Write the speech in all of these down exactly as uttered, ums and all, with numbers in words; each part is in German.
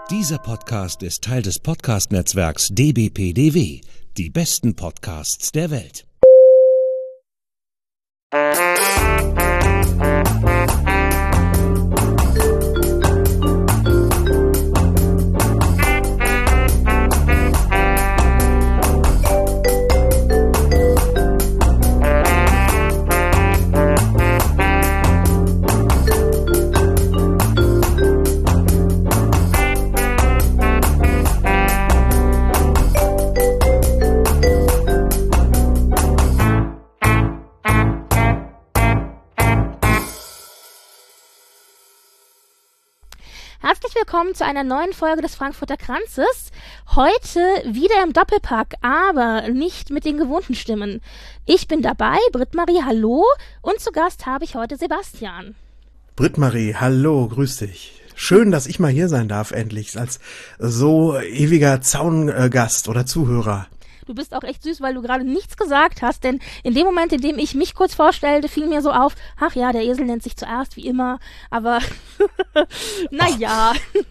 Dieser Podcast ist Teil des Podcast-Netzwerks D B P D W, die besten Podcasts der Welt. Herzlich willkommen zu einer neuen Folge des Frankfurter Kranzes. Heute wieder im Doppelpack, aber nicht mit den gewohnten Stimmen. Ich bin dabei, Britt-Marie, hallo, und zu Gast habe ich heute Sebastian. Britt-Marie, hallo, grüß dich. Schön, dass ich mal hier sein darf, endlich, als so ewiger Zaungast oder Zuhörer. Du bist auch echt süß, weil du gerade nichts gesagt hast, denn in dem Moment, in dem ich mich kurz vorstellte, fiel mir so auf, ach ja, der Esel nennt sich zuerst, wie immer, aber naja.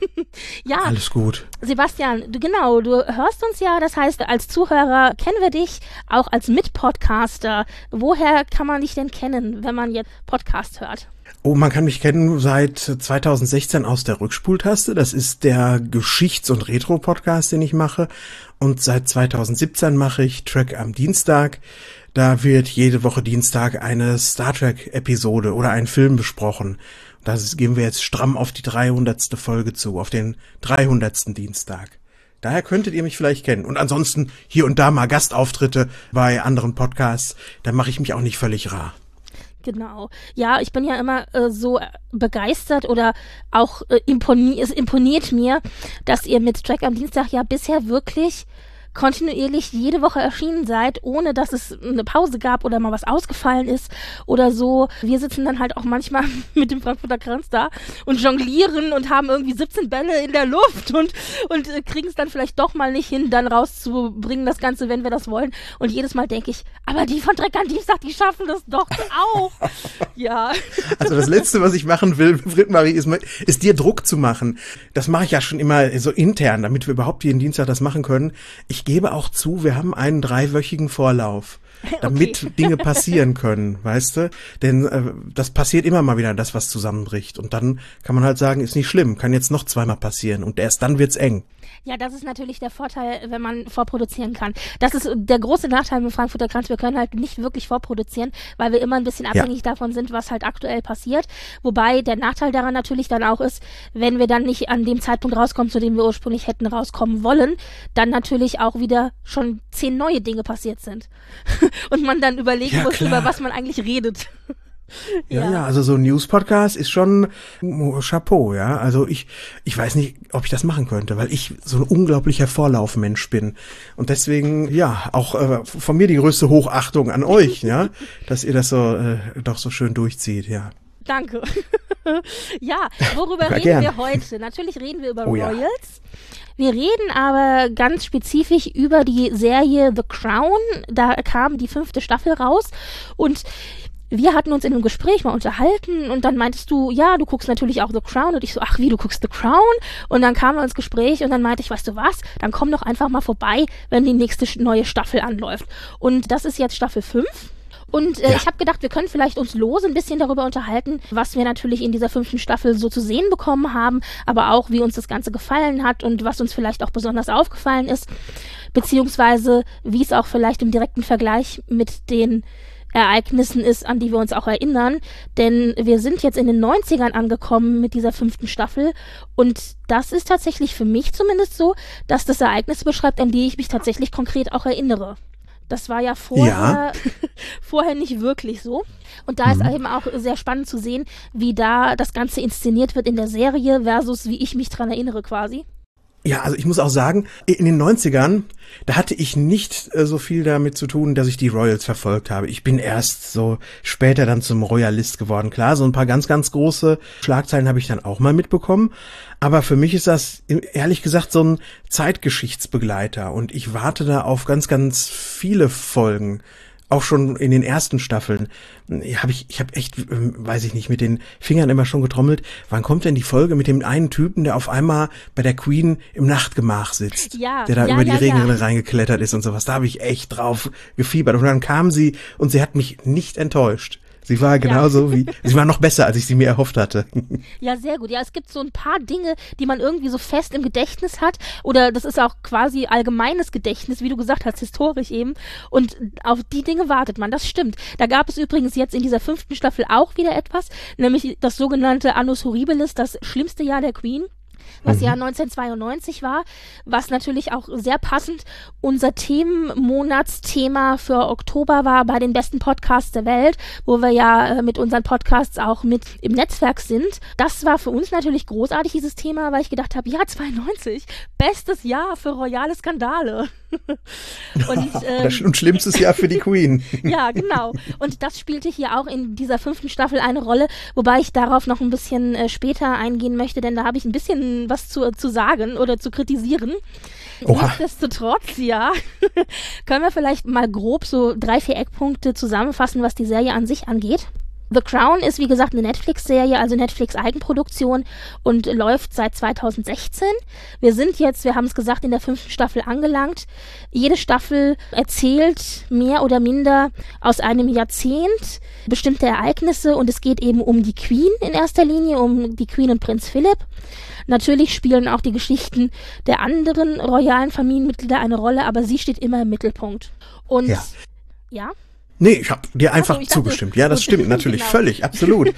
Ja. Alles gut. Sebastian, du genau, du hörst uns ja, das heißt, als Zuhörer kennen wir dich, auch als Mitpodcaster. Woher kann man dich denn kennen, wenn man jetzt Podcast hört? Oh, man kann mich kennen seit zweitausendsechzehn aus der Rückspultaste. Das ist der Geschichts- und Retro-Podcast, den ich mache. Und seit zweitausendsiebzehn mache ich Trek am Dienstag. Da wird jede Woche Dienstag eine Star Trek-Episode oder ein Film besprochen. Da gehen wir jetzt stramm auf die dreihundertste Folge zu, auf den dreihundertsten Dienstag. Daher könntet ihr mich vielleicht kennen. Und ansonsten hier und da mal Gastauftritte bei anderen Podcasts. Da mache ich mich auch nicht völlig rar. Genau. Ja, ich bin ja immer äh, so begeistert oder auch äh, imponi- es imponiert mir, dass ihr mit Trek am Dienstag ja bisher wirklich kontinuierlich jede Woche erschienen seid, ohne dass es eine Pause gab oder mal was ausgefallen ist oder so. Wir sitzen dann halt auch manchmal mit dem Frankfurter Kranz da und jonglieren und haben irgendwie siebzehn Bälle in der Luft und, und äh, kriegen es dann vielleicht doch mal nicht hin, dann rauszubringen das Ganze, wenn wir das wollen. Und jedes Mal denke ich, aber die von Trek am Dienstag, die schaffen das doch auch. Ja. Also das Letzte, was ich machen will, Britt-Marie, ist, ist dir Druck zu machen. Das mache ich ja schon immer so intern, damit wir überhaupt jeden Dienstag das machen können. Ich Ich gebe auch zu, wir haben einen dreiwöchigen Vorlauf, damit okay. Dinge passieren können, weißt du? Denn äh, das passiert immer mal wieder, das was zusammenbricht. Und dann kann man halt sagen, ist nicht schlimm, kann jetzt noch zweimal passieren. Und erst dann wird's eng. Ja, das ist natürlich der Vorteil, wenn man vorproduzieren kann. Das ist der große Nachteil mit Frankfurter Kranz. Wir können halt nicht wirklich vorproduzieren, weil wir immer ein bisschen abhängig ja. davon sind, was halt aktuell passiert. Wobei der Nachteil daran natürlich dann auch ist, wenn wir dann nicht an dem Zeitpunkt rauskommen, zu dem wir ursprünglich hätten rauskommen wollen, dann natürlich auch wieder schon zehn neue Dinge passiert sind. Und man dann überlegen ja, muss, klar. über was man eigentlich redet. Ja, ja, ja, also so ein News-Podcast ist schon Chapeau, ja. Also ich, ich weiß nicht, ob ich das machen könnte, weil ich so ein unglaublicher Vorlaufmensch bin. Und deswegen, ja, auch äh, von mir die größte Hochachtung an euch, ja, dass ihr das so äh, doch so schön durchzieht, ja. Danke. Ja, worüber ja, reden gern. wir heute? Natürlich reden wir über oh, Royals. Ja. Wir reden aber ganz spezifisch über die Serie The Crown. Da kam die fünfte Staffel raus und wir hatten uns in einem Gespräch mal unterhalten und dann meintest du, ja, du guckst natürlich auch The Crown und ich so, ach wie, du guckst The Crown? Und dann kamen wir ins Gespräch und dann meinte ich, weißt du was, dann komm doch einfach mal vorbei, wenn die nächste neue Staffel anläuft. Und das ist jetzt Staffel fünf. Und äh, ja. ich habe gedacht, wir können vielleicht uns lose ein bisschen darüber unterhalten, was wir natürlich in dieser fünften Staffel so zu sehen bekommen haben, aber auch, wie uns das Ganze gefallen hat und was uns vielleicht auch besonders aufgefallen ist, beziehungsweise wie es auch vielleicht im direkten Vergleich mit den Ereignissen ist, an die wir uns auch erinnern, denn wir sind jetzt in den neunzigern angekommen mit dieser fünften Staffel und das ist tatsächlich für mich zumindest so, dass das Ereignisse beschreibt, an die ich mich tatsächlich konkret auch erinnere. Das war ja vorher, ja. vorher nicht wirklich so. Und da mhm. ist eben auch sehr spannend zu sehen, wie da das Ganze inszeniert wird in der Serie versus wie ich mich dran erinnere quasi. Ja, also ich muss auch sagen, in den neunzigern, da hatte ich nicht äh, so viel damit zu tun, dass ich die Royals verfolgt habe. Ich bin erst so später dann zum Royalist geworden. Klar, so ein paar ganz, ganz große Schlagzeilen habe ich dann auch mal mitbekommen. Aber für mich ist das, ehrlich gesagt, so ein Zeitgeschichtsbegleiter. Und ich warte da auf ganz, ganz viele Folgen. auch schon in den ersten Staffeln, habe ich, ich habe echt, weiß ich nicht, mit den Fingern immer schon getrommelt. Wann kommt denn die Folge mit dem einen Typen, der auf einmal bei der Queen im Nachtgemach sitzt, ja, der da ja, über die ja, Regenrinne ja. reingeklettert ist und sowas? Da habe ich echt drauf gefiebert. Und dann kam sie und sie hat mich nicht enttäuscht. Sie war genauso ja. wie, sie war noch besser, als ich sie mir erhofft hatte. Ja, sehr gut. Ja, es gibt so ein paar Dinge, die man irgendwie so fest im Gedächtnis hat. Oder das ist auch quasi allgemeines Gedächtnis, wie du gesagt hast, historisch eben. Und auf die Dinge wartet man, das stimmt. Da gab es übrigens jetzt in dieser fünften Staffel auch wieder etwas, nämlich das sogenannte Annus Horribilis, das schlimmste Jahr der Queen, was mhm. ja neunzehnhundertzweiundneunzig war, was natürlich auch sehr passend unser Themenmonatsthema für Oktober war bei den besten Podcasts der Welt, wo wir ja äh, mit unseren Podcasts auch mit im Netzwerk sind. Das war für uns natürlich großartig, dieses Thema, weil ich gedacht habe, ja, zweiundneunzig, bestes Jahr für royale Skandale. und, ähm, und schlimmstes Jahr für die Queen. Ja, genau. Und das spielte hier auch in dieser fünften Staffel eine Rolle, wobei ich darauf noch ein bisschen äh, später eingehen möchte, denn da habe ich ein bisschen was zu, zu sagen oder zu kritisieren. Oha. Nichtsdestotrotz, ja, können wir vielleicht mal grob so drei, vier Eckpunkte zusammenfassen, was die Serie an sich angeht. The Crown ist, wie gesagt, eine Netflix-Serie, also Netflix-Eigenproduktion und läuft seit zweitausendsechzehn. Wir sind jetzt, wir haben es gesagt, in der fünften Staffel angelangt. Jede Staffel erzählt mehr oder minder aus einem Jahrzehnt bestimmte Ereignisse und es geht eben um die Queen in erster Linie, um die Queen und Prinz Philipp. Natürlich spielen auch die Geschichten der anderen royalen Familienmitglieder eine Rolle, aber sie steht immer im Mittelpunkt. Und, ja? ja? Nee, ich habe dir einfach Ach so, zugestimmt. Ja, das stimmt natürlich, genau. Völlig, absolut.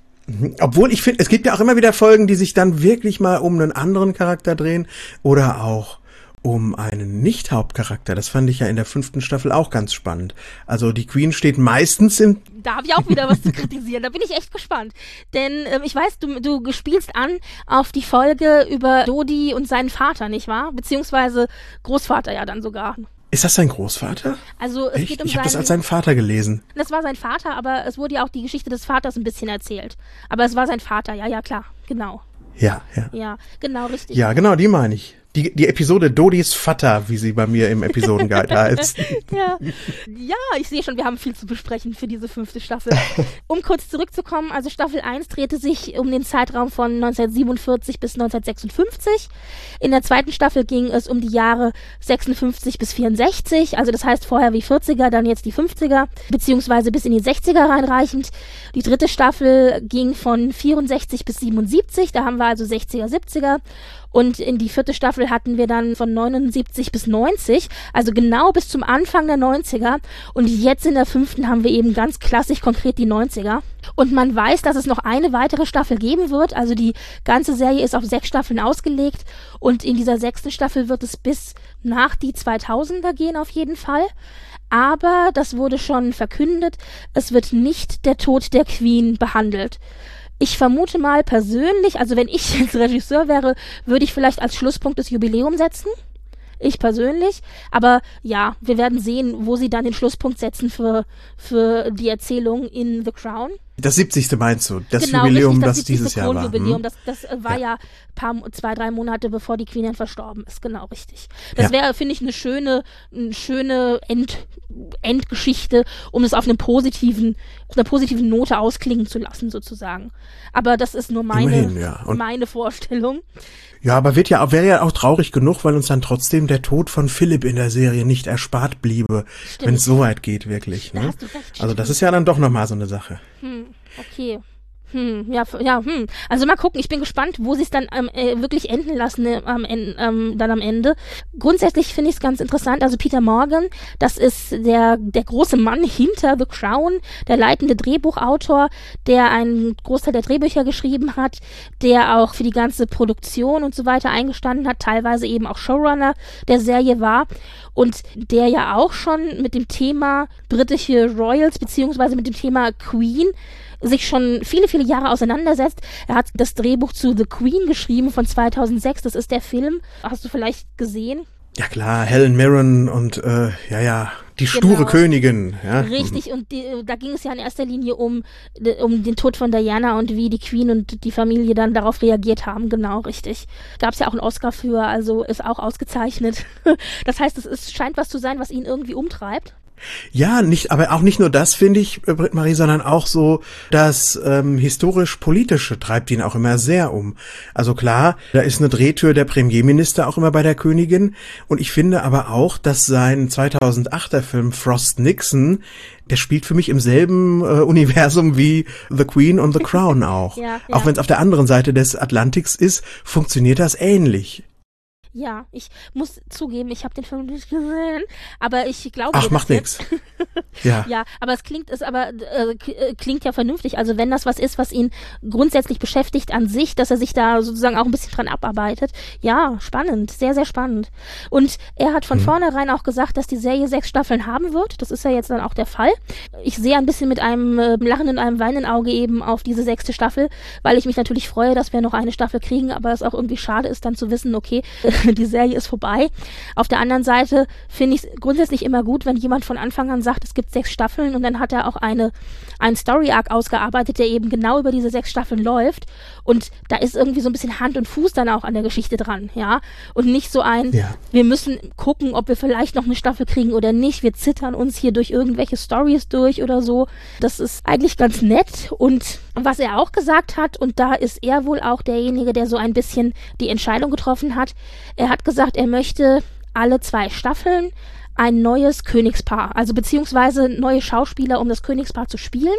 Obwohl ich finde, es gibt ja auch immer wieder Folgen, die sich dann wirklich mal um einen anderen Charakter drehen oder auch um einen Nicht-Hauptcharakter. Das fand ich ja in der fünften Staffel auch ganz spannend. Also die Queen steht meistens im... Da habe ich auch wieder was zu kritisieren. Da bin ich echt gespannt. Denn ähm, ich weiß, du, du spielst an auf die Folge über Dodi und seinen Vater, nicht wahr? Beziehungsweise Großvater ja dann sogar. Ist das sein Großvater? Also es Echt? geht um Ich habe seinen, das als seinen Vater gelesen. Das war sein Vater, aber es wurde ja auch die Geschichte des Vaters ein bisschen erzählt. Aber es war sein Vater, ja, ja, klar, genau. Ja, ja. Ja, genau, richtig. Ja, genau, die meine ich. Die, die Episode Dodis Vater, wie sie bei mir im Episodenguide heißt. ja. ja, ich sehe schon, wir haben viel zu besprechen für diese fünfte Staffel. Um kurz zurückzukommen, also Staffel eins drehte sich um den Zeitraum von neunzehnhundertsiebenundvierzig bis neunzehnhundertsechsundfünfzig. In der zweiten Staffel ging es um die Jahre sechsundfünfzig bis vierundsechzig, also das heißt vorher wie vierziger, dann jetzt die fünfziger, beziehungsweise bis in die sechziger reinreichend. Die dritte Staffel ging von vierundsechzig bis siebenundsiebzig, da haben wir also sechziger, siebziger. Und in die vierte Staffel hatten wir dann von neunundsiebzig bis neunzig, also genau bis zum Anfang der neunziger. Und jetzt in der fünften haben wir eben ganz klassisch konkret die neunziger. Und man weiß, dass es noch eine weitere Staffel geben wird. Also die ganze Serie ist auf sechs Staffeln ausgelegt. Und in dieser sechsten Staffel wird es bis nach die zweitausender gehen auf jeden Fall. Aber das wurde schon verkündet, es wird nicht der Tod der Queen behandelt. Ich vermute mal persönlich, also wenn ich jetzt Regisseur wäre, würde ich vielleicht als Schlusspunkt das Jubiläum setzen. Ich persönlich. Aber ja, wir werden sehen, wo sie dann den Schlusspunkt setzen für, für die Erzählung in The Crown. Das siebzigste meinst du? Das genau, Jubiläum, richtig, das, das dieses Jahr war. Hm? Das, das äh, war ja, ja paar, zwei, drei Monate, bevor die Queen dann verstorben ist. Genau, richtig. Das ja. wäre, finde ich, eine schöne, eine schöne End, Endgeschichte, um es auf einem positiven, auf einer positiven Note ausklingen zu lassen, sozusagen. Aber das ist nur meine, Immerhin, ja. Und meine Vorstellung. Ja, aber wird ja, wäre ja auch traurig genug, weil uns dann trotzdem der Tod von Philipp in der Serie nicht erspart bliebe, wenn es so weit geht, wirklich. Ne? Da hast du recht, also das ist ja dann doch nochmal so eine Sache. Hm, okay. Hm, ja, ja, hm. Also mal gucken, ich bin gespannt, wo sie es dann ähm, äh, wirklich enden lassen äh, am, ähm, dann am Ende. Grundsätzlich finde ich es ganz interessant, also Peter Morgan, das ist der, der große Mann hinter The Crown, der leitende Drehbuchautor, der einen Großteil der Drehbücher geschrieben hat, der auch für die ganze Produktion und so weiter eingestanden hat, teilweise eben auch Showrunner der Serie war und der ja auch schon mit dem Thema britische Royals beziehungsweise mit dem Thema Queen sich schon viele, viele Jahre auseinandersetzt. Er hat das Drehbuch zu The Queen geschrieben von zweitausendsechs. Das ist der Film. Hast du vielleicht gesehen? Ja klar, Helen Mirren und äh, ja, ja, die sture genau. Königin. Ja. Richtig, und die, da ging es ja in erster Linie um, um den Tod von Diana und wie die Queen und die Familie dann darauf reagiert haben. Genau, richtig. Gab es ja auch einen Oscar für, also ist auch ausgezeichnet. Das heißt, es ist, scheint was zu sein, was ihn irgendwie umtreibt. Ja, nicht, aber auch nicht nur das, finde ich, Britt-Marie, sondern auch so das ähm, historisch-politische treibt ihn auch immer sehr um. Also klar, da ist eine Drehtür der Premierminister auch immer bei der Königin. Und ich finde aber auch, dass sein zweitausendachter Film Frost Nixon, der spielt für mich im selben äh, Universum wie The Queen und The Crown auch. ja, ja. Auch wenn es auf der anderen Seite des Atlantiks ist, funktioniert das ähnlich. Ja, ich muss zugeben, ich habe den Film nicht gesehen, aber ich glaube... Ach, macht nix. Ja. Ja, aber es klingt es aber äh, klingt ja vernünftig. Also wenn das was ist, was ihn grundsätzlich beschäftigt an sich, dass er sich da sozusagen auch ein bisschen dran abarbeitet. Ja, spannend, sehr, sehr spannend. Und er hat von mhm. vornherein auch gesagt, dass die Serie sechs Staffeln haben wird. Das ist ja jetzt dann auch der Fall. Ich sehe ein bisschen mit einem äh, lachenden, einem weinenden Auge eben auf diese sechste Staffel, weil ich mich natürlich freue, dass wir noch eine Staffel kriegen, aber es auch irgendwie schade ist, dann zu wissen, okay, die Serie ist vorbei. Auf der anderen Seite finde ich es grundsätzlich immer gut, wenn jemand von Anfang an sagt, es gibt sechs Staffeln und dann hat er auch eine einen Story-Arc ausgearbeitet, der eben genau über diese sechs Staffeln läuft und da ist irgendwie so ein bisschen Hand und Fuß dann auch an der Geschichte dran, ja, und nicht so ein, ja. wir müssen gucken, ob wir vielleicht noch eine Staffel kriegen oder nicht, wir zittern uns hier durch irgendwelche Stories durch oder so. Das ist eigentlich ganz nett und was er auch gesagt hat, und da ist er wohl auch derjenige, der so ein bisschen die Entscheidung getroffen hat, er hat gesagt, er möchte alle zwei Staffeln ein neues Königspaar, also beziehungsweise neue Schauspieler, um das Königspaar zu spielen.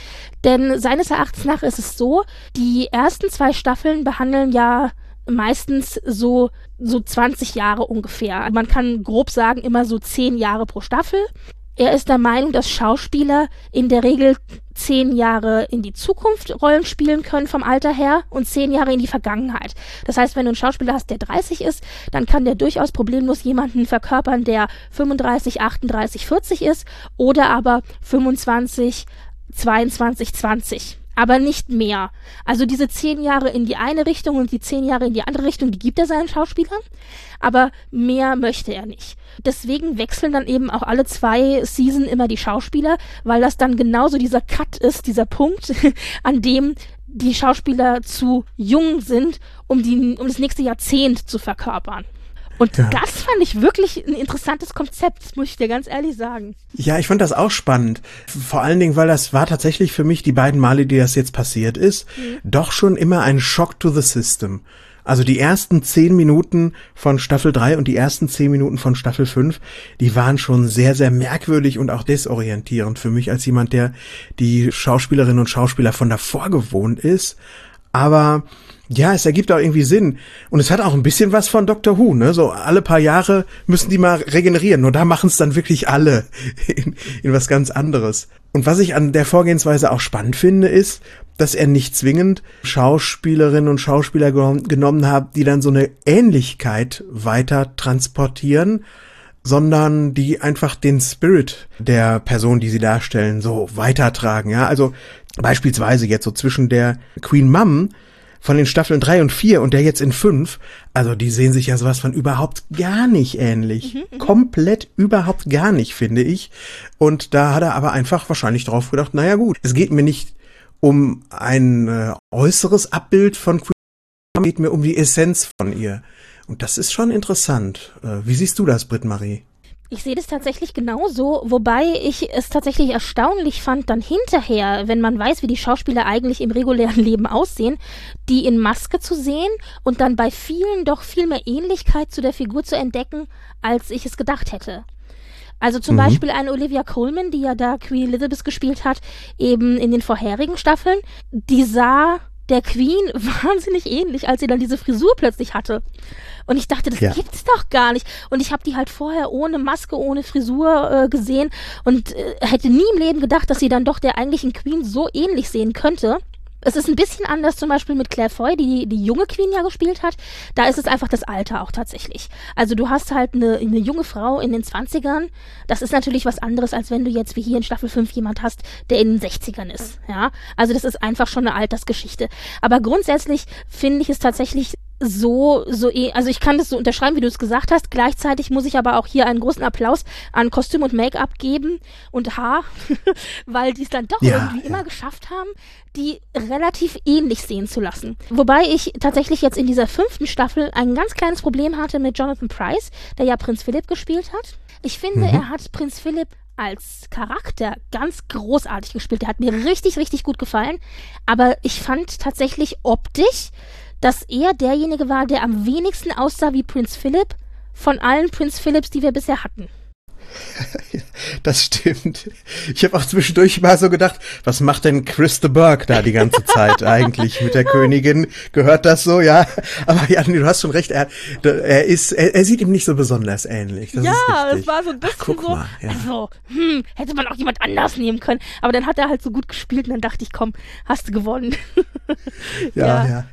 Denn seines Erachtens nach ist es so, die ersten zwei Staffeln behandeln ja meistens so, so zwanzig Jahre ungefähr. Man kann grob sagen, immer so zehn Jahre pro Staffel. Er ist der Meinung, dass Schauspieler in der Regel zehn Jahre in die Zukunft Rollen spielen können vom Alter her und zehn Jahre in die Vergangenheit. Das heißt, wenn du einen Schauspieler hast, der dreißig ist, dann kann der durchaus problemlos jemanden verkörpern, der fünfunddreißig, achtunddreißig, vierzig ist oder aber fünfundzwanzig, zweiundzwanzig, zwanzig. Aber nicht mehr. Also diese zehn Jahre in die eine Richtung und die zehn Jahre in die andere Richtung, die gibt er seinen Schauspielern, aber mehr möchte er nicht. Deswegen wechseln dann eben auch alle zwei Season immer die Schauspieler, weil das dann genauso dieser Cut ist, dieser Punkt, an dem die Schauspieler zu jung sind, um, die, um das nächste Jahrzehnt zu verkörpern. Und ja. das fand ich wirklich ein interessantes Konzept, muss ich dir ganz ehrlich sagen. Ja, ich fand das auch spannend. Vor allen Dingen, weil das war tatsächlich für mich die beiden Male, die das jetzt passiert ist, mhm. doch schon immer ein Shock to the system. Also die ersten zehn Minuten von Staffel drei und die ersten zehn Minuten von Staffel fünf, die waren schon sehr, sehr merkwürdig und auch desorientierend für mich als jemand, der die Schauspielerinnen und Schauspieler von davor gewohnt ist. Aber ja, es ergibt auch irgendwie Sinn. Und es hat auch ein bisschen was von Doctor Who, ne? So alle paar Jahre müssen die mal regenerieren. Nur da machen es dann wirklich alle in, in was ganz anderes. Und was ich an der Vorgehensweise auch spannend finde, ist, dass er nicht zwingend Schauspielerinnen und Schauspieler genom- genommen hat, die dann so eine Ähnlichkeit weiter transportieren, sondern die einfach den Spirit der Person, die sie darstellen, so weitertragen. Ja, also beispielsweise jetzt so zwischen der Queen Mum von den Staffeln drei und vier und der jetzt in fünf, also die sehen sich ja sowas von überhaupt gar nicht ähnlich. Mhm, Komplett überhaupt gar nicht, finde ich. Und da hat er aber einfach wahrscheinlich drauf gedacht, naja gut, es geht mir nicht um ein äh, äußeres Abbild von Queen, es geht mir um die Essenz von ihr. Und das ist schon interessant. Äh, wie siehst du das, Britt-Marie? Ich sehe das tatsächlich genauso, wobei ich es tatsächlich erstaunlich fand, dann hinterher, wenn man weiß, wie die Schauspieler eigentlich im regulären Leben aussehen, die in Maske zu sehen und dann bei vielen doch viel mehr Ähnlichkeit zu der Figur zu entdecken, als ich es gedacht hätte. Also zum mhm. Beispiel eine Olivia Colman, die ja da Queen Elizabeth gespielt hat, eben in den vorherigen Staffeln, die sah der Queen wahnsinnig ähnlich, als sie dann diese Frisur plötzlich hatte. Und ich dachte, das ja. gibt's doch gar nicht. Und ich habe die halt vorher ohne Maske, ohne Frisur äh, gesehen und äh, hätte nie im Leben gedacht, dass sie dann doch der eigentlichen Queen so ähnlich sehen könnte. Es ist ein bisschen anders zum Beispiel mit Claire Foy, die die junge Queen ja gespielt hat. Da ist es einfach das Alter auch tatsächlich. Also du hast halt eine, eine junge Frau in den zwanzigern. Das ist natürlich was anderes, als wenn du jetzt wie hier in Staffel fünf jemand hast, der in den sechzigern ist. Ja, also das ist einfach schon eine Altersgeschichte. Aber grundsätzlich finde ich es tatsächlich so, so, also ich kann das so unterschreiben, wie du es gesagt hast. Gleichzeitig muss ich aber auch hier einen großen Applaus an Kostüm und Make-up geben und Haar, weil die es dann doch ja, irgendwie ja. immer geschafft haben, die relativ ähnlich sehen zu lassen. Wobei ich tatsächlich jetzt in dieser fünften Staffel ein ganz kleines Problem hatte mit Jonathan Pryce, der ja Prinz Philipp gespielt hat. Ich finde, mhm. er hat Prinz Philipp als Charakter ganz großartig gespielt. Der hat mir richtig, richtig gut gefallen. Aber ich fand tatsächlich optisch, dass er derjenige war, der am wenigsten aussah wie Prinz Philip von allen Prinz Philips, die wir bisher hatten. Das stimmt. Ich habe auch zwischendurch mal so gedacht, was macht denn Chris de Burgh da die ganze Zeit eigentlich mit der Königin? Gehört das so? Ja, aber ja, du hast schon recht. Er, er ist, er, er sieht ihm nicht so besonders ähnlich. Das ja, ist es war so ein bisschen Ach, guck so, mal, ja. also, hm, hätte man auch jemand anders nehmen können. Aber dann hat er halt so gut gespielt und dann dachte ich, komm, hast du gewonnen. ja, ja. ja.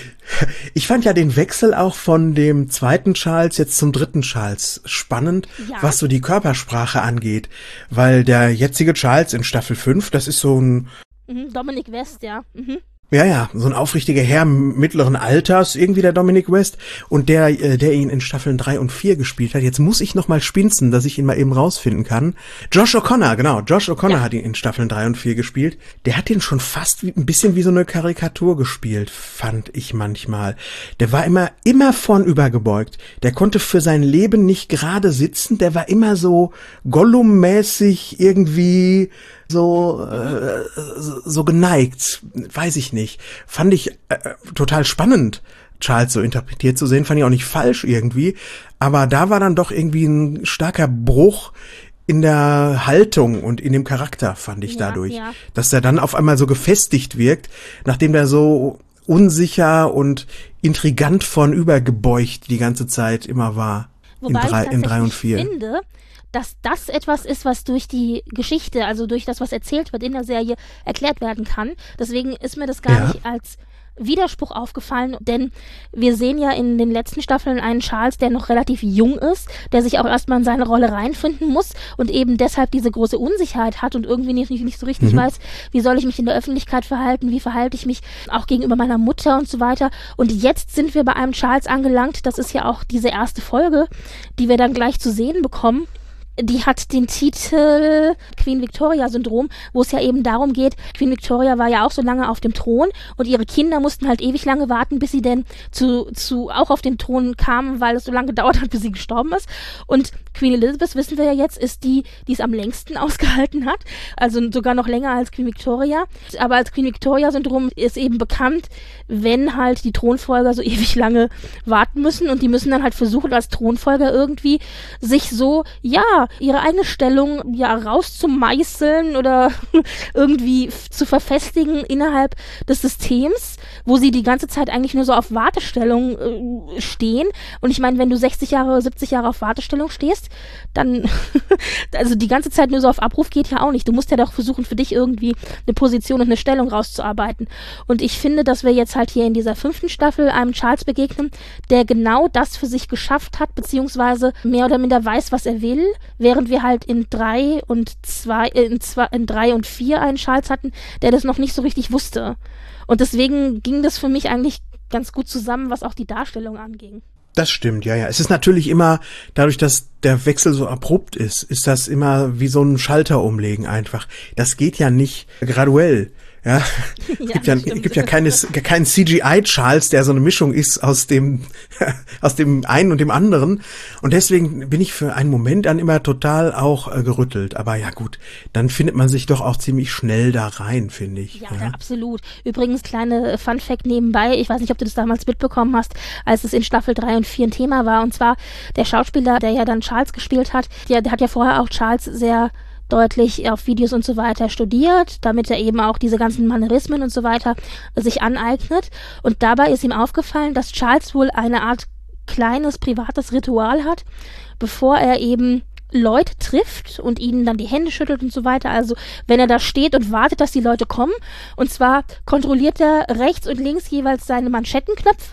Ich fand ja den Wechsel auch von dem zweiten Charles jetzt zum dritten Charles spannend, ja. was so die Körpersprache angeht. Weil der jetzige Charles in Staffel fünf, das ist so ein... Mhm, Dominic West, ja. Mhm. Ja, ja, so ein aufrichtiger Herr mittleren Alters, irgendwie der Dominic West. Und der, der ihn in Staffeln drei und vier gespielt hat. Jetzt muss ich noch mal spinzen, dass ich ihn mal eben rausfinden kann. Josh O'Connor, genau. Josh O'Connor ja. hat ihn in Staffeln drei und vier gespielt. Der hat ihn schon fast wie, ein bisschen wie so eine Karikatur gespielt, fand ich manchmal. Der war immer, immer vornübergebeugt. Der konnte für sein Leben nicht gerade sitzen. Der war immer so Gollum-mäßig irgendwie... so äh, so geneigt, weiß ich nicht. Fand ich äh, total spannend, Charles so interpretiert zu sehen, fand ich auch nicht falsch irgendwie, aber da war dann doch irgendwie ein starker Bruch in der Haltung und in dem Charakter, fand ich ja, dadurch, ja. dass er dann auf einmal so gefestigt wirkt, nachdem der so unsicher und intrigant vornübergebeugt die ganze Zeit immer war. Wobei in drei, ich in drei und vier. finde, dass das etwas ist, was durch die Geschichte, also durch das, was erzählt wird in der Serie, erklärt werden kann. Deswegen ist mir das gar ja. nicht als Widerspruch aufgefallen, denn wir sehen ja in den letzten Staffeln einen Charles, der noch relativ jung ist, der sich auch erstmal in seine Rolle reinfinden muss und eben deshalb diese große Unsicherheit hat und irgendwie nicht, nicht, nicht so richtig mhm. weiß, wie soll ich mich in der Öffentlichkeit verhalten, wie verhalte ich mich auch gegenüber meiner Mutter und so weiter. Und jetzt sind wir bei einem Charles angelangt, das ist ja auch diese erste Folge, die wir dann gleich zu sehen bekommen. Die hat den Titel Queen Victoria Syndrom, wo es ja eben darum geht, Queen Victoria war ja auch so lange auf dem Thron und ihre Kinder mussten halt ewig lange warten, bis sie denn zu, zu auch auf den Thron kamen, weil es so lange gedauert hat, bis sie gestorben ist. Und Queen Elizabeth, wissen wir ja jetzt, ist die, die es am längsten ausgehalten hat, also sogar noch länger als Queen Victoria. Aber als Queen Victoria Syndrom ist eben bekannt, wenn halt die Thronfolger so ewig lange warten müssen und die müssen dann halt versuchen, als Thronfolger irgendwie sich so, ja, ihre eigene Stellung ja rauszumeißeln oder irgendwie f- zu verfestigen innerhalb des Systems, wo sie die ganze Zeit eigentlich nur so auf Wartestellung äh, stehen. Und ich meine, wenn du sechzig Jahre, siebzig Jahre auf Wartestellung stehst, dann also die ganze Zeit nur so auf Abruf geht ja auch nicht. Du musst ja doch versuchen, für dich irgendwie eine Position und eine Stellung rauszuarbeiten. Und ich finde, dass wir jetzt halt hier in dieser fünften Staffel einem Charles begegnen, der genau das für sich geschafft hat, beziehungsweise mehr oder minder weiß, was er will, während wir halt in drei und zwei, in zwei, in drei und vier einen Charles hatten, der das noch nicht so richtig wusste. Und deswegen ging das für mich eigentlich ganz gut zusammen, was auch die Darstellung anging. Das stimmt, ja, ja. Es ist natürlich immer, dadurch, dass der Wechsel so abrupt ist, ist das immer wie so ein Schalter umlegen einfach. Das geht ja nicht graduell. Ja, es Ja, gibt ja, stimmt. gibt ja keine, keinen C G I-Charles, der so eine Mischung ist aus dem, aus dem einen und dem anderen. Und deswegen bin ich für einen Moment dann immer total auch äh, gerüttelt. Aber ja gut, dann findet man sich doch auch ziemlich schnell da rein, finde ich. Ja, Ja. ja, absolut. Übrigens, kleine Fun-Fact nebenbei, ich weiß nicht, ob du das damals mitbekommen hast, als es in Staffel drei und vier ein Thema war. Und zwar der Schauspieler, der ja dann Charles gespielt hat, der, der hat ja vorher auch Charles sehr deutlich auf Videos und so weiter studiert, damit er eben auch diese ganzen Manierismen und so weiter sich aneignet. Und dabei ist ihm aufgefallen, dass Charles wohl eine Art kleines privates Ritual hat, bevor er eben Leute trifft und ihnen dann die Hände schüttelt und so weiter. Also wenn er da steht und wartet, dass die Leute kommen. Und zwar kontrolliert er rechts und links jeweils seine Manschettenknöpfe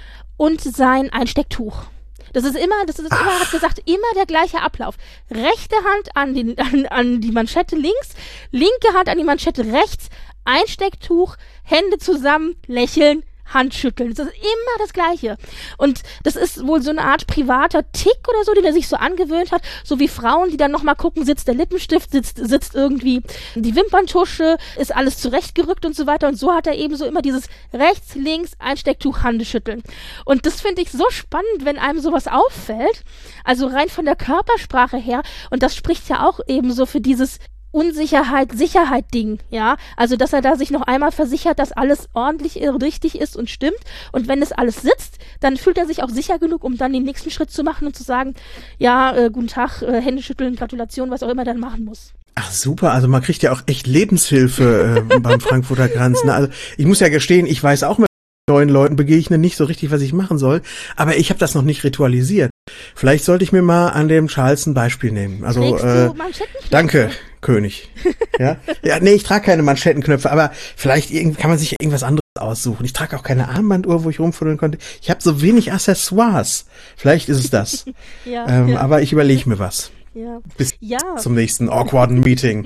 und sein Einstecktuch. Das ist immer, das ist immer, Ach. hat gesagt, immer der gleiche Ablauf. Rechte Hand an, den, an, an die Manschette links, linke Hand an die Manschette rechts, Einstecktuch, Hände zusammen, lächeln, Handschütteln. Das ist immer das Gleiche. Und das ist wohl so eine Art privater Tick oder so, den er sich so angewöhnt hat. So wie Frauen, die dann nochmal gucken, sitzt der Lippenstift, sitzt, sitzt irgendwie die Wimperntusche, ist alles zurechtgerückt und so weiter. Und so hat er eben so immer dieses rechts, links, Einstecktuch, Handeschütteln. Und das finde ich so spannend, wenn einem sowas auffällt. Also rein von der Körpersprache her. Und das spricht ja auch eben so für dieses Unsicherheit, Sicherheit-Ding, ja. Also, dass er da sich noch einmal versichert, dass alles ordentlich, richtig ist und stimmt. Und wenn es alles sitzt, dann fühlt er sich auch sicher genug, um dann den nächsten Schritt zu machen und zu sagen, ja, äh, guten Tag, äh, Hände schütteln, Gratulation, was auch immer er dann machen muss. Ach super, also man kriegt ja auch echt Lebenshilfe äh, beim Frankfurter Kranz. Ne? Also ich muss ja gestehen, ich weiß auch mit neuen Leuten begegnen nicht so richtig, was ich machen soll, aber ich habe das noch nicht ritualisiert. Vielleicht sollte ich mir mal an dem Charles ein Beispiel nehmen. Also äh, danke, König. Ja, ja, nee, ich trage keine Manschettenknöpfe, aber vielleicht irgend, kann man sich irgendwas anderes aussuchen. Ich trage auch keine Armbanduhr, wo ich rumfuddeln konnte. Ich habe so wenig Accessoires. Vielleicht ist es das. ja, ähm, ja. Aber ich überlege mir was. Ja. Bis ja. zum nächsten awkwarden Meeting.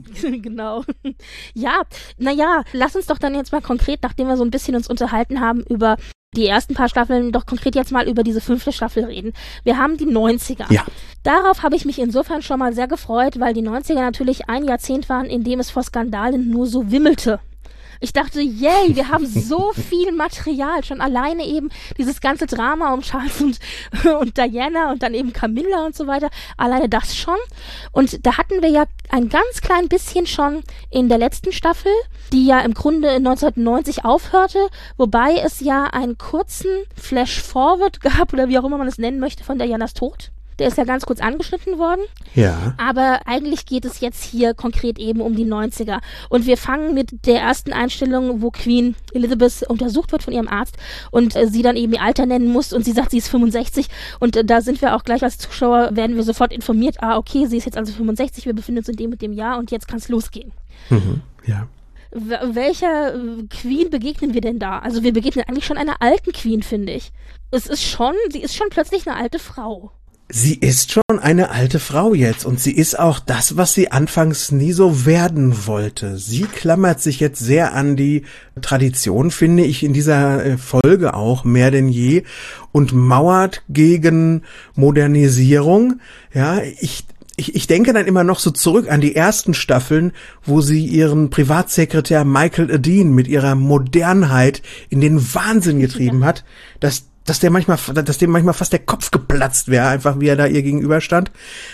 Genau. Ja, naja, lass uns doch dann jetzt mal konkret, nachdem wir so ein bisschen uns unterhalten haben über die ersten paar Staffeln, doch konkret jetzt mal über diese fünfte Staffel reden. Wir haben die neunziger. Ja. Darauf habe ich mich insofern schon mal sehr gefreut, weil die neunziger natürlich ein Jahrzehnt waren, in dem es vor Skandalen nur so wimmelte. Ich dachte, yay, wir haben so viel Material, schon alleine eben dieses ganze Drama um Charles und, und Diana und dann eben Camilla und so weiter, alleine das schon. Und da hatten wir ja ein ganz klein bisschen schon in der letzten Staffel, die ja im Grunde neunzehnhundertneunzig aufhörte, wobei es ja einen kurzen Flash-Forward gab, oder wie auch immer man es nennen möchte, von Dianas Tod. Der ist ja ganz kurz angeschnitten worden. Ja. Aber eigentlich geht es jetzt hier konkret eben um die neunziger. Und wir fangen mit der ersten Einstellung, wo Queen Elizabeth untersucht wird von ihrem Arzt und äh, sie dann eben ihr Alter nennen muss und sie sagt, sie ist fünfundsechzig. Und äh, da sind wir auch gleich als Zuschauer, werden wir sofort informiert, ah, okay, sie ist jetzt also fünfundsechzig, wir befinden uns in dem und dem Jahr und jetzt kann es losgehen. Mhm, ja. W- welcher Queen begegnen wir denn da? Also wir begegnen eigentlich schon einer alten Queen, finde ich. Es ist schon, sie ist schon plötzlich eine alte Frau. Sie ist schon eine alte Frau jetzt und sie ist auch das, was sie anfangs nie so werden wollte. Sie klammert sich jetzt sehr an die Tradition, finde ich, in dieser Folge auch mehr denn je und mauert gegen Modernisierung. Ja, ich Ich, ich denke dann immer noch so zurück an die ersten Staffeln, wo sie ihren Privatsekretär Michael Adine mit ihrer Modernheit in den Wahnsinn getrieben ja. hat, dass dass der manchmal, dass dem manchmal fast der Kopf geplatzt wäre, einfach wie er da ihr gegenüber stand.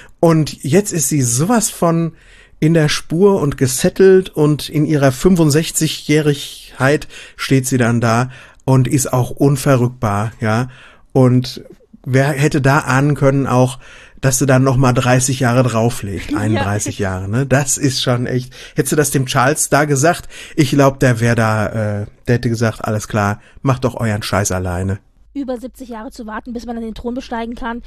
Und jetzt ist sie sowas von in der Spur und gesettelt und in ihrer fünfundsechzigjährigkeit steht sie dann da und ist auch unverrückbar, ja. Und wer hätte da ahnen können auch, dass sie dann noch mal dreißig Jahre drauflegt, einunddreißig ja. Jahre, ne? Das ist schon echt. Hättest du das dem Charles da gesagt? Ich glaube, der wäre da, äh, der hätte gesagt, alles klar, macht doch euren Scheiß alleine. Über siebzig Jahre zu warten, bis man dann den Thron besteigen kann.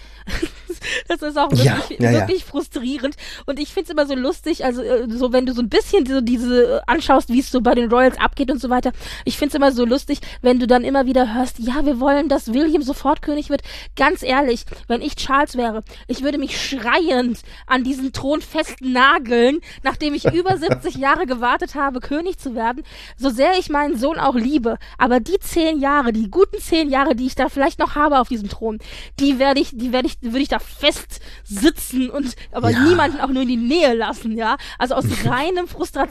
Das ist auch wirklich, ja, ja, wirklich ja. frustrierend. Und ich find's immer so lustig, also so wenn du so ein bisschen so diese anschaust, wie es so bei den Royals abgeht und so weiter. Ich find's immer so lustig, wenn du dann immer wieder hörst, ja, wir wollen, dass William sofort König wird. Ganz ehrlich, wenn ich Charles wäre, ich würde mich schreiend an diesen Thron festnageln, nachdem ich über siebzig Jahre gewartet habe, König zu werden. So sehr ich meinen Sohn auch liebe, aber die zehn Jahre, die guten zehn Jahre, die ich da vielleicht noch habe auf diesem Thron, die werde ich, die werde ich, würde ich da fest sitzen und aber ja. niemanden auch nur in die Nähe lassen, ja. Also aus reinem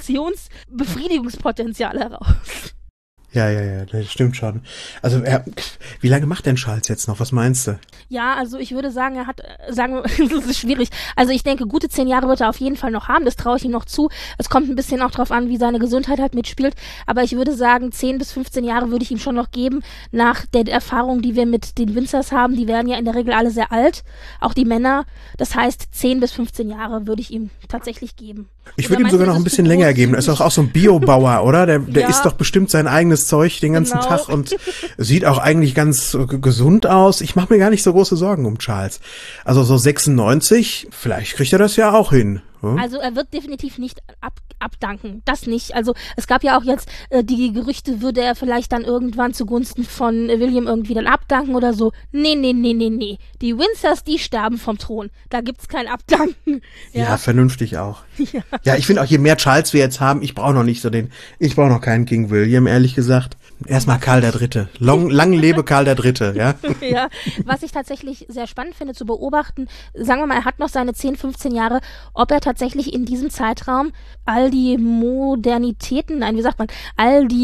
Frustrationsbefriedigungspotenzial heraus. Ja, ja, ja, das stimmt schon. Also er, wie lange macht denn Charles jetzt noch? Was meinst du? Ja, also ich würde sagen, er hat, sagen wir, das ist schwierig. Also ich denke, gute zehn Jahre wird er auf jeden Fall noch haben. Das traue ich ihm noch zu. Es kommt ein bisschen auch drauf an, wie seine Gesundheit halt mitspielt. Aber ich würde sagen, zehn bis fünfzehn Jahre würde ich ihm schon noch geben. Nach der Erfahrung, die wir mit den Windsors haben, die werden ja in der Regel alle sehr alt. Auch die Männer. Das heißt, zehn bis fünfzehn Jahre würde ich ihm tatsächlich geben. Ich würde ihm sogar noch ein bisschen länger geben. Er ist doch auch so ein Biobauer, oder? Der, der ja. isst doch bestimmt sein eigenes Zeug den ganzen genau. Tag und sieht auch eigentlich ganz g- gesund aus. Ich mache mir gar nicht so große Sorgen um Charles. Also so sechsundneunzig, vielleicht kriegt er das ja auch hin. Hm? Also er wird definitiv nicht ab, abdanken. Das nicht. Also es gab ja auch jetzt äh, die Gerüchte, würde er vielleicht dann irgendwann zugunsten von äh, William irgendwie dann abdanken oder so. Nee, nee, nee, nee, nee. Die Windsors, die sterben vom Thron. Da gibt's kein Abdanken. Ja, ja vernünftig auch. Ja, ja ich finde auch, je mehr Charles wir jetzt haben, ich brauche noch nicht so den, ich brauche noch keinen King William, ehrlich gesagt. Erstmal Karl der Dritte. Long, lang lebe Karl der Dritte, ja. Ja, was ich tatsächlich sehr spannend finde zu beobachten, sagen wir mal, er hat noch seine zehn, fünfzehn Jahre, ob er tatsächlich in diesem Zeitraum all die Modernitäten, nein, wie sagt man, all die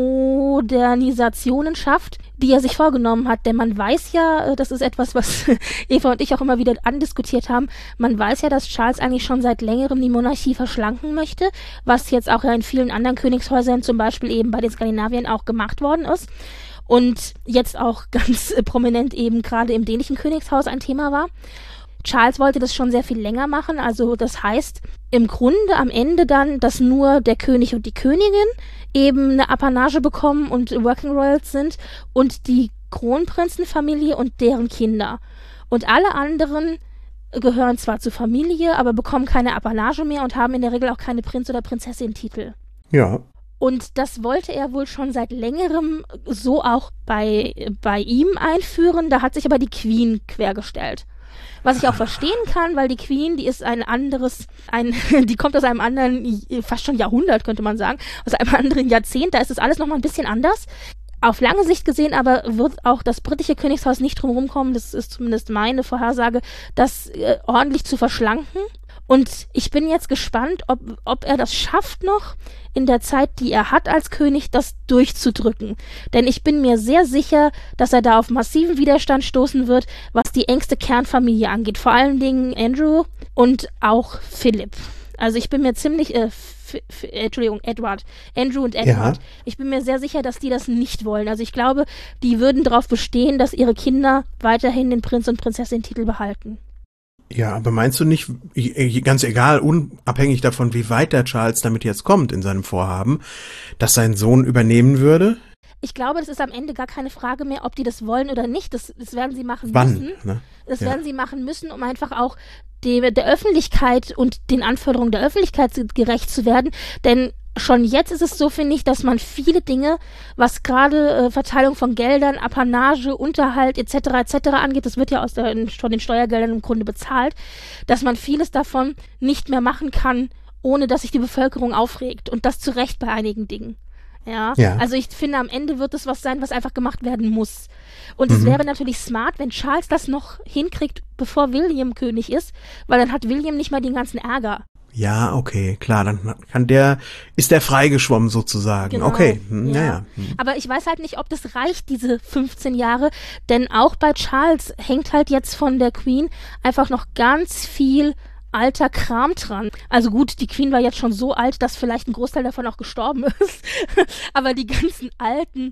Modernisationen schafft, die er sich vorgenommen hat. Denn man weiß ja, das ist etwas, was Eva und ich auch immer wieder andiskutiert haben, man weiß ja, dass Charles eigentlich schon seit längerem die Monarchie verschlanken möchte, was jetzt auch ja in vielen anderen Königshäusern, zum Beispiel eben bei den Skandinaviern, auch gemacht worden ist. Und jetzt auch ganz äh, prominent eben gerade im dänischen Königshaus ein Thema war. Charles wollte das schon sehr viel länger machen, also das heißt im Grunde am Ende dann, dass nur der König und die Königin eben eine Apanage bekommen und Working Royals sind und die Kronprinzenfamilie und deren Kinder. Und alle anderen gehören zwar zur Familie, aber bekommen keine Apanage mehr und haben in der Regel auch keine Prinz- oder Prinzessin-Titel. Ja. Und das wollte er wohl schon seit längerem so auch bei, bei ihm einführen. Da hat sich aber die Queen quergestellt. Was ich auch verstehen kann, weil die Queen, die ist ein anderes, ein, die kommt aus einem anderen, fast schon Jahrhundert, könnte man sagen, aus einem anderen Jahrzehnt. Da ist das alles nochmal ein bisschen anders. Auf lange Sicht gesehen aber wird auch das britische Königshaus nicht drum rumkommen, das ist zumindest meine Vorhersage, das äh, ordentlich zu verschlanken. Und ich bin jetzt gespannt, ob, ob er das schafft noch in der Zeit, die er hat als König, das durchzudrücken. Denn ich bin mir sehr sicher, dass er da auf massiven Widerstand stoßen wird, was die engste Kernfamilie angeht. Vor allen Dingen Andrew und auch Philipp. Also ich bin mir ziemlich, äh, F- F- Entschuldigung, Edward, Andrew und Edward. Ja. Ich bin mir sehr sicher, dass die das nicht wollen. Also ich glaube, die würden darauf bestehen, dass ihre Kinder weiterhin den Prinz- und Prinzessin-Titel behalten. Ja, aber meinst du nicht, ganz egal, unabhängig davon, wie weit der Charles damit jetzt kommt in seinem Vorhaben, dass sein Sohn übernehmen würde? Ich glaube, das ist am Ende gar keine Frage mehr, ob die das wollen oder nicht. Das, das werden sie machen Wann, müssen. Ne? Das ja. werden sie machen müssen, um einfach auch die, der Öffentlichkeit und den Anforderungen der Öffentlichkeit gerecht zu werden. Denn schon jetzt ist es so, finde ich, dass man viele Dinge, was gerade äh, Verteilung von Geldern, Apanage, Unterhalt et cetera et cetera angeht, das wird ja aus der, von den Steuergeldern im Grunde bezahlt, dass man vieles davon nicht mehr machen kann, ohne dass sich die Bevölkerung aufregt. Und das zu Recht bei einigen Dingen. Ja? ja, also ich finde, am Ende wird es was sein, was einfach gemacht werden muss. Und mhm. es wäre natürlich smart, wenn Charles das noch hinkriegt, bevor William König ist, weil dann hat William nicht mal den ganzen Ärger. Ja, okay, klar, dann kann der, ist der freigeschwommen sozusagen. Genau, okay, hm, ja. ja. Hm. Aber ich weiß halt nicht, ob das reicht, diese fünfzehn Jahre, denn auch bei Charles hängt halt jetzt von der Queen einfach noch ganz viel alter Kram dran. Also gut, die Queen war jetzt schon so alt, dass vielleicht ein Großteil davon auch gestorben ist. Aber die ganzen alten,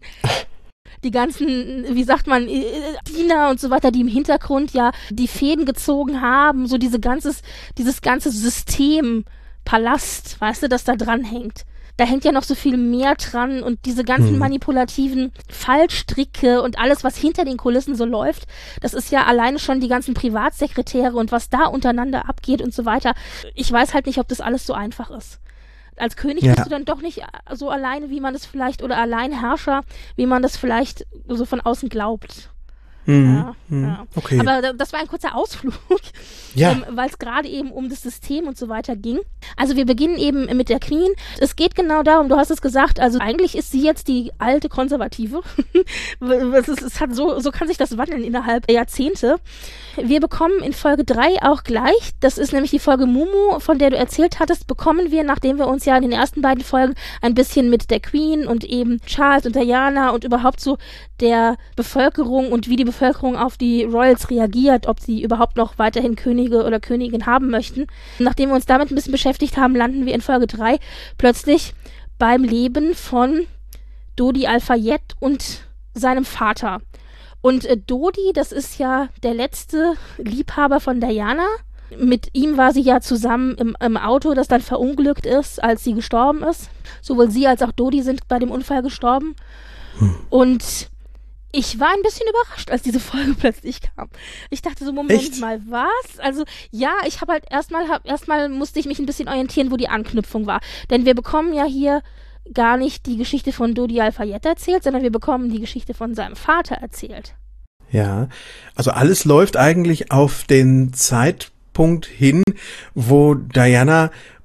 die ganzen, wie sagt man, Diener und so weiter, die im Hintergrund ja die Fäden gezogen haben, so diese ganzes, dieses ganze System, Palast, weißt du, das da dran hängt. Da hängt ja noch so viel mehr dran und diese ganzen hm. manipulativen Fallstricke und alles, was hinter den Kulissen so läuft, das ist ja alleine schon die ganzen Privatsekretäre und was da untereinander abgeht und so weiter. Ich weiß halt nicht, ob das alles so einfach ist. Als König ja. bist du dann doch nicht so alleine, wie man das vielleicht, oder Alleinherrscher, wie man das vielleicht so von außen glaubt. Mhm. Ja, mhm. ja. Okay. Aber das war ein kurzer Ausflug, ja. ähm, weil es gerade eben um das System und so weiter ging. Also wir beginnen eben mit der Queen. Es geht genau darum, du hast es gesagt, also eigentlich ist sie jetzt die alte Konservative. es, ist, es hat so, so kann sich das wandeln innerhalb der Jahrzehnte. Wir bekommen in Folge drei auch gleich, das ist nämlich die Folge Mumu, von der du erzählt hattest, bekommen wir, nachdem wir uns ja in den ersten beiden Folgen ein bisschen mit der Queen und eben Charles und Diana und überhaupt so der Bevölkerung und wie die Bevölkerung auf die Royals reagiert, ob sie überhaupt noch weiterhin Könige oder Königin haben möchten. Nachdem wir uns damit ein bisschen beschäftigt haben, landen wir in Folge drei plötzlich beim Leben von Dodi Al-Fayed und seinem Vater. Und äh, Dodi, das ist ja der letzte Liebhaber von Diana. Mit ihm war sie ja zusammen im, im Auto, das dann verunglückt ist, als sie gestorben ist. Sowohl sie als auch Dodi sind bei dem Unfall gestorben. Hm. Und ich war ein bisschen überrascht, als diese Folge plötzlich kam. Ich dachte so, Moment Echt? mal, was? Also ja, ich habe halt erstmal, hab, erstmal musste ich mich ein bisschen orientieren, wo die Anknüpfung war. Denn wir bekommen ja hier gar nicht die Geschichte von Dodi Al-Fayed erzählt, sondern wir bekommen die Geschichte von seinem Vater erzählt. Ja, also alles läuft eigentlich auf den Zeitpunkt hin, wo Diana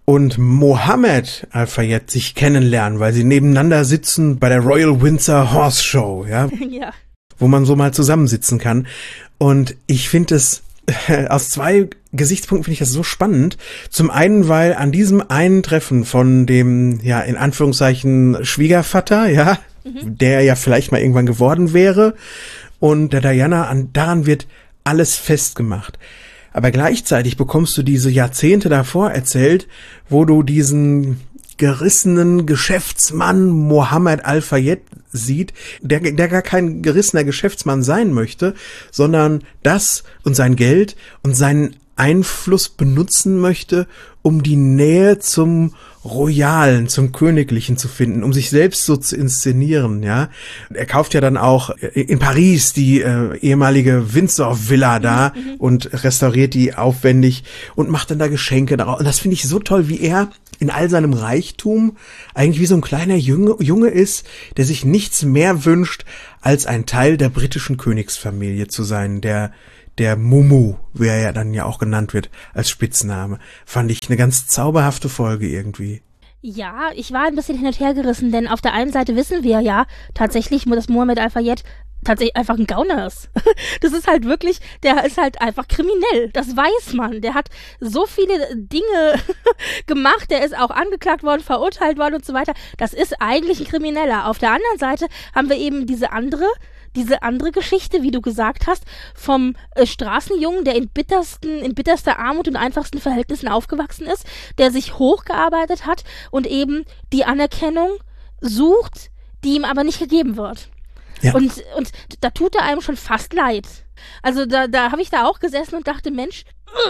und Mohammed Al-Fayed sich kennenlernen, weil sie nebeneinander sitzen bei der Royal Windsor Horse Show, ja, ja. wo man so mal zusammensitzen kann. Und ich finde es aus zwei Gesichtspunkten finde ich das so spannend. Zum einen, weil an diesem einen Treffen von dem, ja, in Anführungszeichen Schwiegervater, ja, mhm. der ja vielleicht mal irgendwann geworden wäre, und der Diana, an, daran wird alles festgemacht. Aber gleichzeitig bekommst du diese Jahrzehnte davor erzählt, wo du diesen gerissenen Geschäftsmann Mohammed Al-Fayed sieht, der, der gar kein gerissener Geschäftsmann sein möchte, sondern das und sein Geld und seinen Einfluss benutzen möchte, um die Nähe zum Royalen, zum Königlichen zu finden, um sich selbst so zu inszenieren, ja. Er kauft ja dann auch in Paris die äh, ehemalige Windsor-Villa da mhm. und restauriert die aufwendig und macht dann da Geschenke daraus. Und das finde ich so toll, wie er in all seinem Reichtum eigentlich wie so ein kleiner Junge, Junge ist, der sich nichts mehr wünscht, als ein Teil der britischen Königsfamilie zu sein, der Der Mumu, wie er ja dann ja auch genannt wird, als Spitzname. Fand ich eine ganz zauberhafte Folge irgendwie. Ja, ich war ein bisschen hin und her gerissen, denn auf der einen Seite wissen wir ja tatsächlich, dass Mohammed Al-Fayed tatsächlich einfach ein Gauner ist. Das ist halt wirklich, der ist halt einfach kriminell. Das weiß man. Der hat so viele Dinge gemacht. Der ist auch angeklagt worden, verurteilt worden und so weiter. Das ist eigentlich ein Krimineller. Auf der anderen Seite haben wir eben diese andere, diese andere Geschichte, wie du gesagt hast, vom äh, Straßenjungen, der in bittersten, in bitterster Armut und einfachsten Verhältnissen aufgewachsen ist, der sich hochgearbeitet hat und eben die Anerkennung sucht, die ihm aber nicht gegeben wird. Ja. Und, und da tut er einem schon fast leid. Also da, da habe ich da auch gesessen und dachte, Mensch,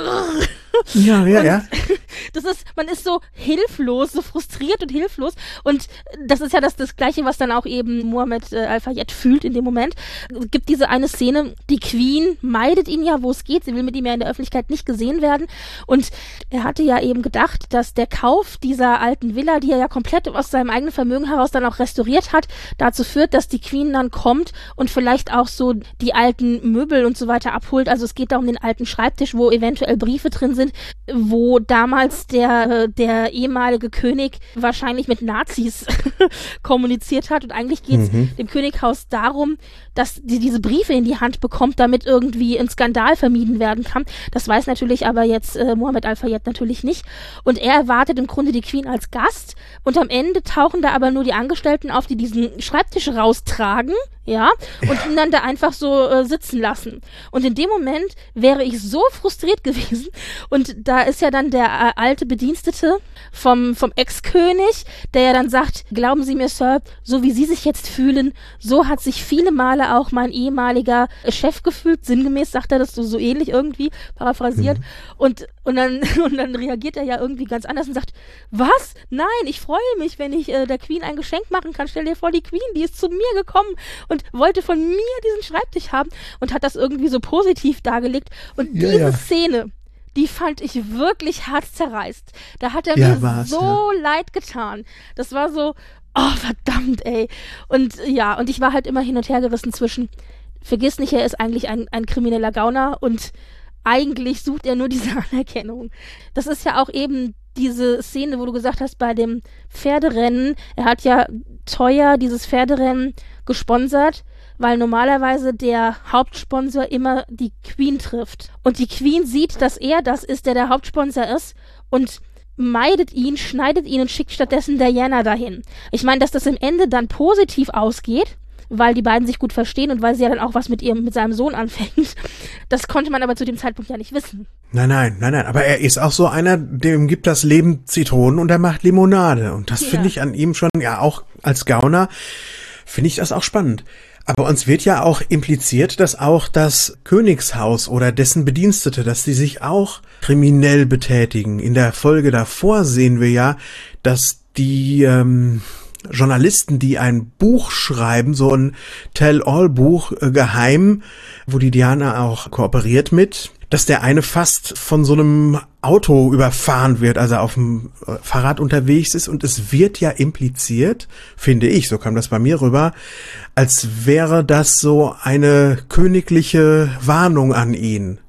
ja, ja, ja. Das ist, man ist so hilflos, so frustriert und hilflos. Und das ist ja das, das Gleiche, was dann auch eben Mohammed äh, Al-Fayed fühlt in dem Moment. Es gibt diese eine Szene, die Queen meidet ihn ja, wo es geht. Sie will mit ihm ja in der Öffentlichkeit nicht gesehen werden. Und er hatte ja eben gedacht, dass der Kauf dieser alten Villa, die er ja komplett aus seinem eigenen Vermögen heraus dann auch restauriert hat, dazu führt, dass die Queen dann kommt und vielleicht auch so die alten Möbel und so weiter abholt. Also es geht da um den alten Schreibtisch, wo eventuell Briefe drin sind, wo damals der, der ehemalige König wahrscheinlich mit Nazis kommuniziert hat. Und eigentlich geht es mhm. dem Könighaus darum, dass die diese Briefe in die Hand bekommt, damit irgendwie ein Skandal vermieden werden kann. Das weiß natürlich aber jetzt äh, Mohammed Al-Fayed natürlich nicht. Und er erwartet im Grunde die Queen als Gast. Und am Ende tauchen da aber nur die Angestellten auf, die diesen Schreibtisch raustragen, ja, und ja. ihn dann da einfach so äh, sitzen lassen. Und in dem Moment wäre ich so frustriert gewesen. Und da ist ja dann der äh, alte Bedienstete vom, vom Ex-König, der ja dann sagt, glauben Sie mir, Sir, so wie Sie sich jetzt fühlen, so hat sich viele Male auch mein ehemaliger Chef gefühlt. Sinngemäß sagt er das so, so ähnlich irgendwie, paraphrasiert. Mhm. Und, und, dann, und dann reagiert er ja irgendwie ganz anders und sagt, was? Nein, ich freue mich, wenn ich äh, der Queen ein Geschenk machen kann. Stell dir vor, die Queen, die ist zu mir gekommen und wollte von mir diesen Schreibtisch haben und hat das irgendwie so positiv dargelegt. Und ja, diese ja. Szene, die fand ich wirklich herzzerreißt. Da hat er ja, mir so ja. leid getan. Das war so, oh verdammt, ey. Und ja, und ich war halt immer hin und her gerissen zwischen, vergiss nicht, er ist eigentlich ein, ein krimineller Gauner und eigentlich sucht er nur diese Anerkennung. Das ist ja auch eben diese Szene, wo du gesagt hast, bei dem Pferderennen, er hat ja teuer dieses Pferderennen gesponsert, weil normalerweise der Hauptsponsor immer die Queen trifft. Und die Queen sieht, dass er das ist, der der Hauptsponsor ist und meidet ihn, schneidet ihn und schickt stattdessen Diana dahin. Ich meine, dass das im Ende dann positiv ausgeht, weil die beiden sich gut verstehen und weil sie ja dann auch was mit ihrem, mit seinem Sohn anfängt. Das konnte man aber zu dem Zeitpunkt ja nicht wissen. Nein, nein, nein, nein. Aber er ist auch so einer, dem gibt das Leben Zitronen und er macht Limonade. Und das ja. finde ich an ihm schon, ja auch als Gauner, finde ich das auch spannend. Aber uns wird ja auch impliziert, dass auch das Königshaus oder dessen Bedienstete, dass die sich auch kriminell betätigen. In der Folge davor sehen wir ja, dass die ähm, Journalisten, die ein Buch schreiben, so ein Tell-all-Buch äh, geheim, wo die Diana auch kooperiert mit, dass der eine fast von so einem Auto überfahren wird, also auf dem Fahrrad unterwegs ist. Und es wird ja impliziert, finde ich, so kam das bei mir rüber, als wäre das so eine königliche Warnung an ihn.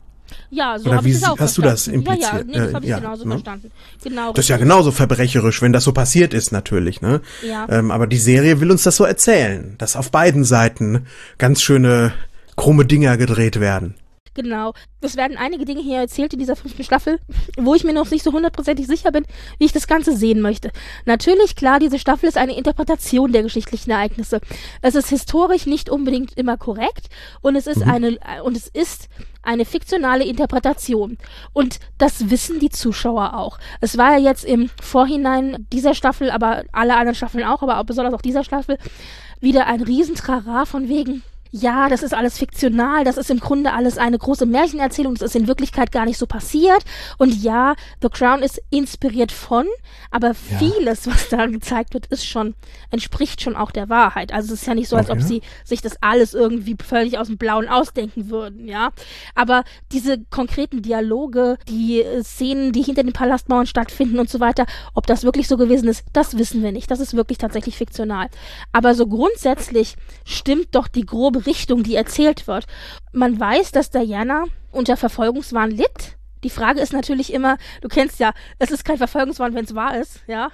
Ja, so Oder habe wie ich das auch hast du verstanden. das impliziert? Ja, ja, nee, das Äh, habe ich ja, genauso ne? verstanden. Genau. Das ist ja richtig. genauso verbrecherisch, wenn das so passiert ist, natürlich, ne? Ja. Ähm, aber die Serie will uns das so erzählen, dass auf beiden Seiten ganz schöne krumme Dinger gedreht werden. Genau. Es werden einige Dinge hier erzählt in dieser fünften Staffel, wo ich mir noch nicht so hundertprozentig sicher bin, wie ich das Ganze sehen möchte. Natürlich, klar, diese Staffel ist eine Interpretation der geschichtlichen Ereignisse. Es ist historisch nicht unbedingt immer korrekt und es ist Mhm. eine und es ist eine fiktionale Interpretation. Und das wissen die Zuschauer auch. Es war ja jetzt im Vorhinein dieser Staffel, aber alle anderen Staffeln auch, aber auch besonders auch dieser Staffel, wieder ein Riesentrara von wegen, ja, das ist alles fiktional, das ist im Grunde alles eine große Märchenerzählung, das ist in Wirklichkeit gar nicht so passiert. Und ja, The Crown ist inspiriert von, aber Ja. vieles, was da gezeigt wird, ist schon, entspricht schon auch der Wahrheit. Also es ist ja nicht so, als Okay. ob sie sich das alles irgendwie völlig aus dem Blauen ausdenken würden, ja. Aber diese konkreten Dialoge, die äh, Szenen, die hinter den Palastmauern stattfinden und so weiter, ob das wirklich so gewesen ist, das wissen wir nicht. Das ist wirklich tatsächlich fiktional. Aber so grundsätzlich stimmt doch die grobe Richtung, die erzählt wird. Man weiß, dass Diana unter Verfolgungswahn litt. Die Frage ist natürlich immer, du kennst ja, es ist kein Verfolgungswahn, wenn es wahr ist, ja.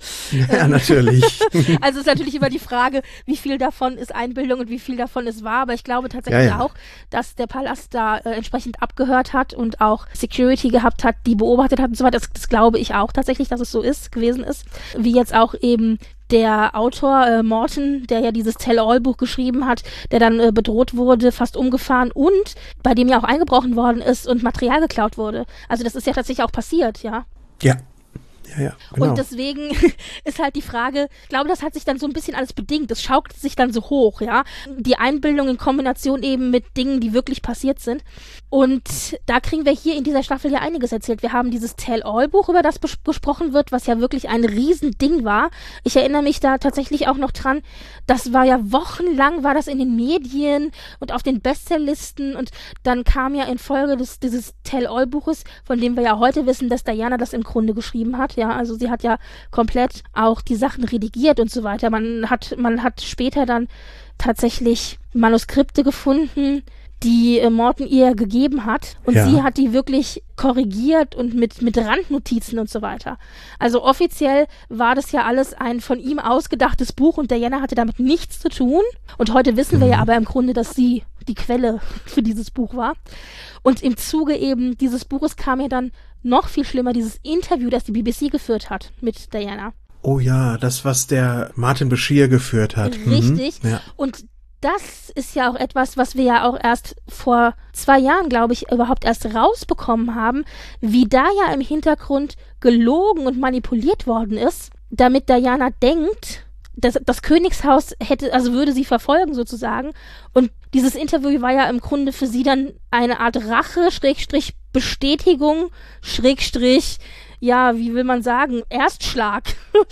Ja, natürlich. Also ist natürlich immer die Frage, wie viel davon ist Einbildung und wie viel davon ist wahr. Aber ich glaube tatsächlich Ja, ja. auch, dass der Palast da äh, entsprechend abgehört hat und auch Security gehabt hat, die beobachtet hat und so weiter. Das, das glaube ich auch tatsächlich, dass es so ist, gewesen ist. Wie jetzt auch eben der Autor äh, Morton, der ja dieses Tell-All-Buch geschrieben hat, der dann äh, bedroht wurde, fast umgefahren und bei dem ja auch eingebrochen worden ist und Material geklaut wurde. Also das ist ja tatsächlich auch passiert, ja. Ja. Ja, ja, genau. Und deswegen ist halt die Frage, ich glaube, das hat sich dann so ein bisschen alles bedingt. Das schaukelt sich dann so hoch, ja. Die Einbildung in Kombination eben mit Dingen, die wirklich passiert sind. Und da kriegen wir hier in dieser Staffel ja einiges erzählt. Wir haben dieses Tell-All-Buch, über das bes- gesprochen wird, was ja wirklich ein Riesending war. Ich erinnere mich da tatsächlich auch noch dran, das war ja wochenlang, war das in den Medien und auf den Bestselllisten und dann kam ja in Folge des, dieses Tell-All-Buches, von dem wir ja heute wissen, dass Diana das im Grunde geschrieben hat, ja, also sie hat ja komplett auch die Sachen redigiert und so weiter. Man hat, man hat später dann tatsächlich Manuskripte gefunden, die äh, Morton ihr gegeben hat und Ja. sie hat die wirklich korrigiert und mit, mit Randnotizen und so weiter. Also offiziell war das ja alles ein von ihm ausgedachtes Buch und Diana hatte damit nichts zu tun und heute wissen wir ja aber im Grunde, dass sie die Quelle für dieses Buch war. Und im Zuge eben dieses Buches kam ja dann noch viel schlimmer dieses Interview, das die B B C geführt hat mit Diana. Oh ja, das, was der Martin Bashir geführt hat. Richtig. Mhm. Ja. Und das ist ja auch etwas, was wir ja auch erst vor zwei Jahren, glaube ich, überhaupt erst rausbekommen haben, wie da ja im Hintergrund gelogen und manipuliert worden ist, damit Diana denkt, dass das Königshaus hätte, also würde sie verfolgen sozusagen. Und dieses Interview war ja im Grunde für sie dann eine Art Rache, Schrägstrich Bestätigung, Schrägstrich, ja, wie will man sagen, Erstschlag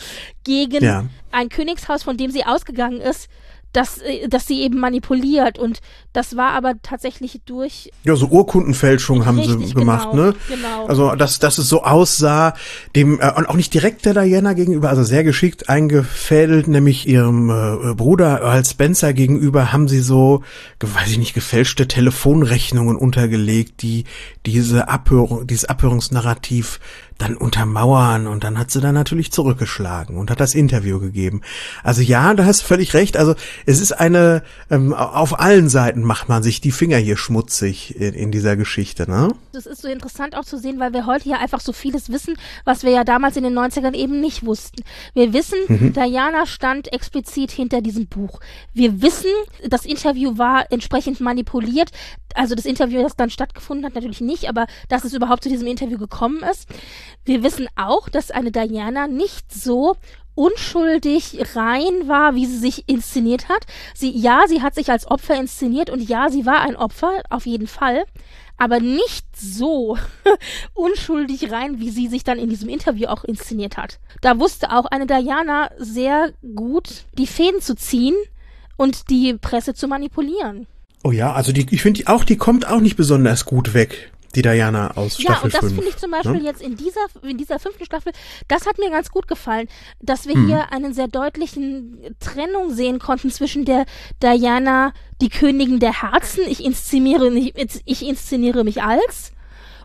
gegen Ja. ein Königshaus, von dem sie ausgegangen ist, dass, äh, dass sie eben manipuliert. Und das war aber tatsächlich durch... Ja, so Urkundenfälschung haben sie Richtig, gemacht, genau, ne? genau. Also, dass, dass es so aussah, dem, äh, und auch nicht direkt der Diana gegenüber, also sehr geschickt eingefädelt, nämlich ihrem äh, Bruder Earl Spencer gegenüber haben sie so, ge- weiß ich nicht, gefälschte Telefonrechnungen untergelegt, die diese Abhörung, dieses Abhörungsnarrativ dann untermauern, und dann hat sie dann natürlich zurückgeschlagen und hat das Interview gegeben. Also ja, da hast du völlig recht, also es ist eine, ähm, auf allen Seiten macht man sich die Finger hier schmutzig in, in dieser Geschichte, ne? Das ist so interessant auch zu sehen, weil wir heute ja einfach so vieles wissen, was wir ja damals in den neunzigern eben nicht wussten. Wir wissen, Mhm. Diana stand explizit hinter diesem Buch. Wir wissen, das Interview war entsprechend manipuliert. Also das Interview, das dann stattgefunden hat, natürlich nicht, aber dass es überhaupt zu diesem Interview gekommen ist. Wir wissen auch, dass eine Diana nicht so unschuldig rein war, wie sie sich inszeniert hat. Sie, ja, sie hat sich als Opfer inszeniert und ja, sie war ein Opfer, auf jeden Fall, aber nicht so unschuldig rein, wie sie sich dann in diesem Interview auch inszeniert hat. Da wusste auch eine Diana sehr gut, die Fäden zu ziehen und die Presse zu manipulieren. Oh ja, also die, ich finde die auch, die kommt auch nicht besonders gut weg, die Diana aus Ja, Staffel und das fünf. finde ich zum Beispiel ne? jetzt in dieser, in dieser fünften Staffel, das hat mir ganz gut gefallen, dass wir Mhm. hier einen sehr deutlichen Trennung sehen konnten zwischen der Diana, die Königin der Herzen, ich inszeniere, ich, ich inszeniere mich als,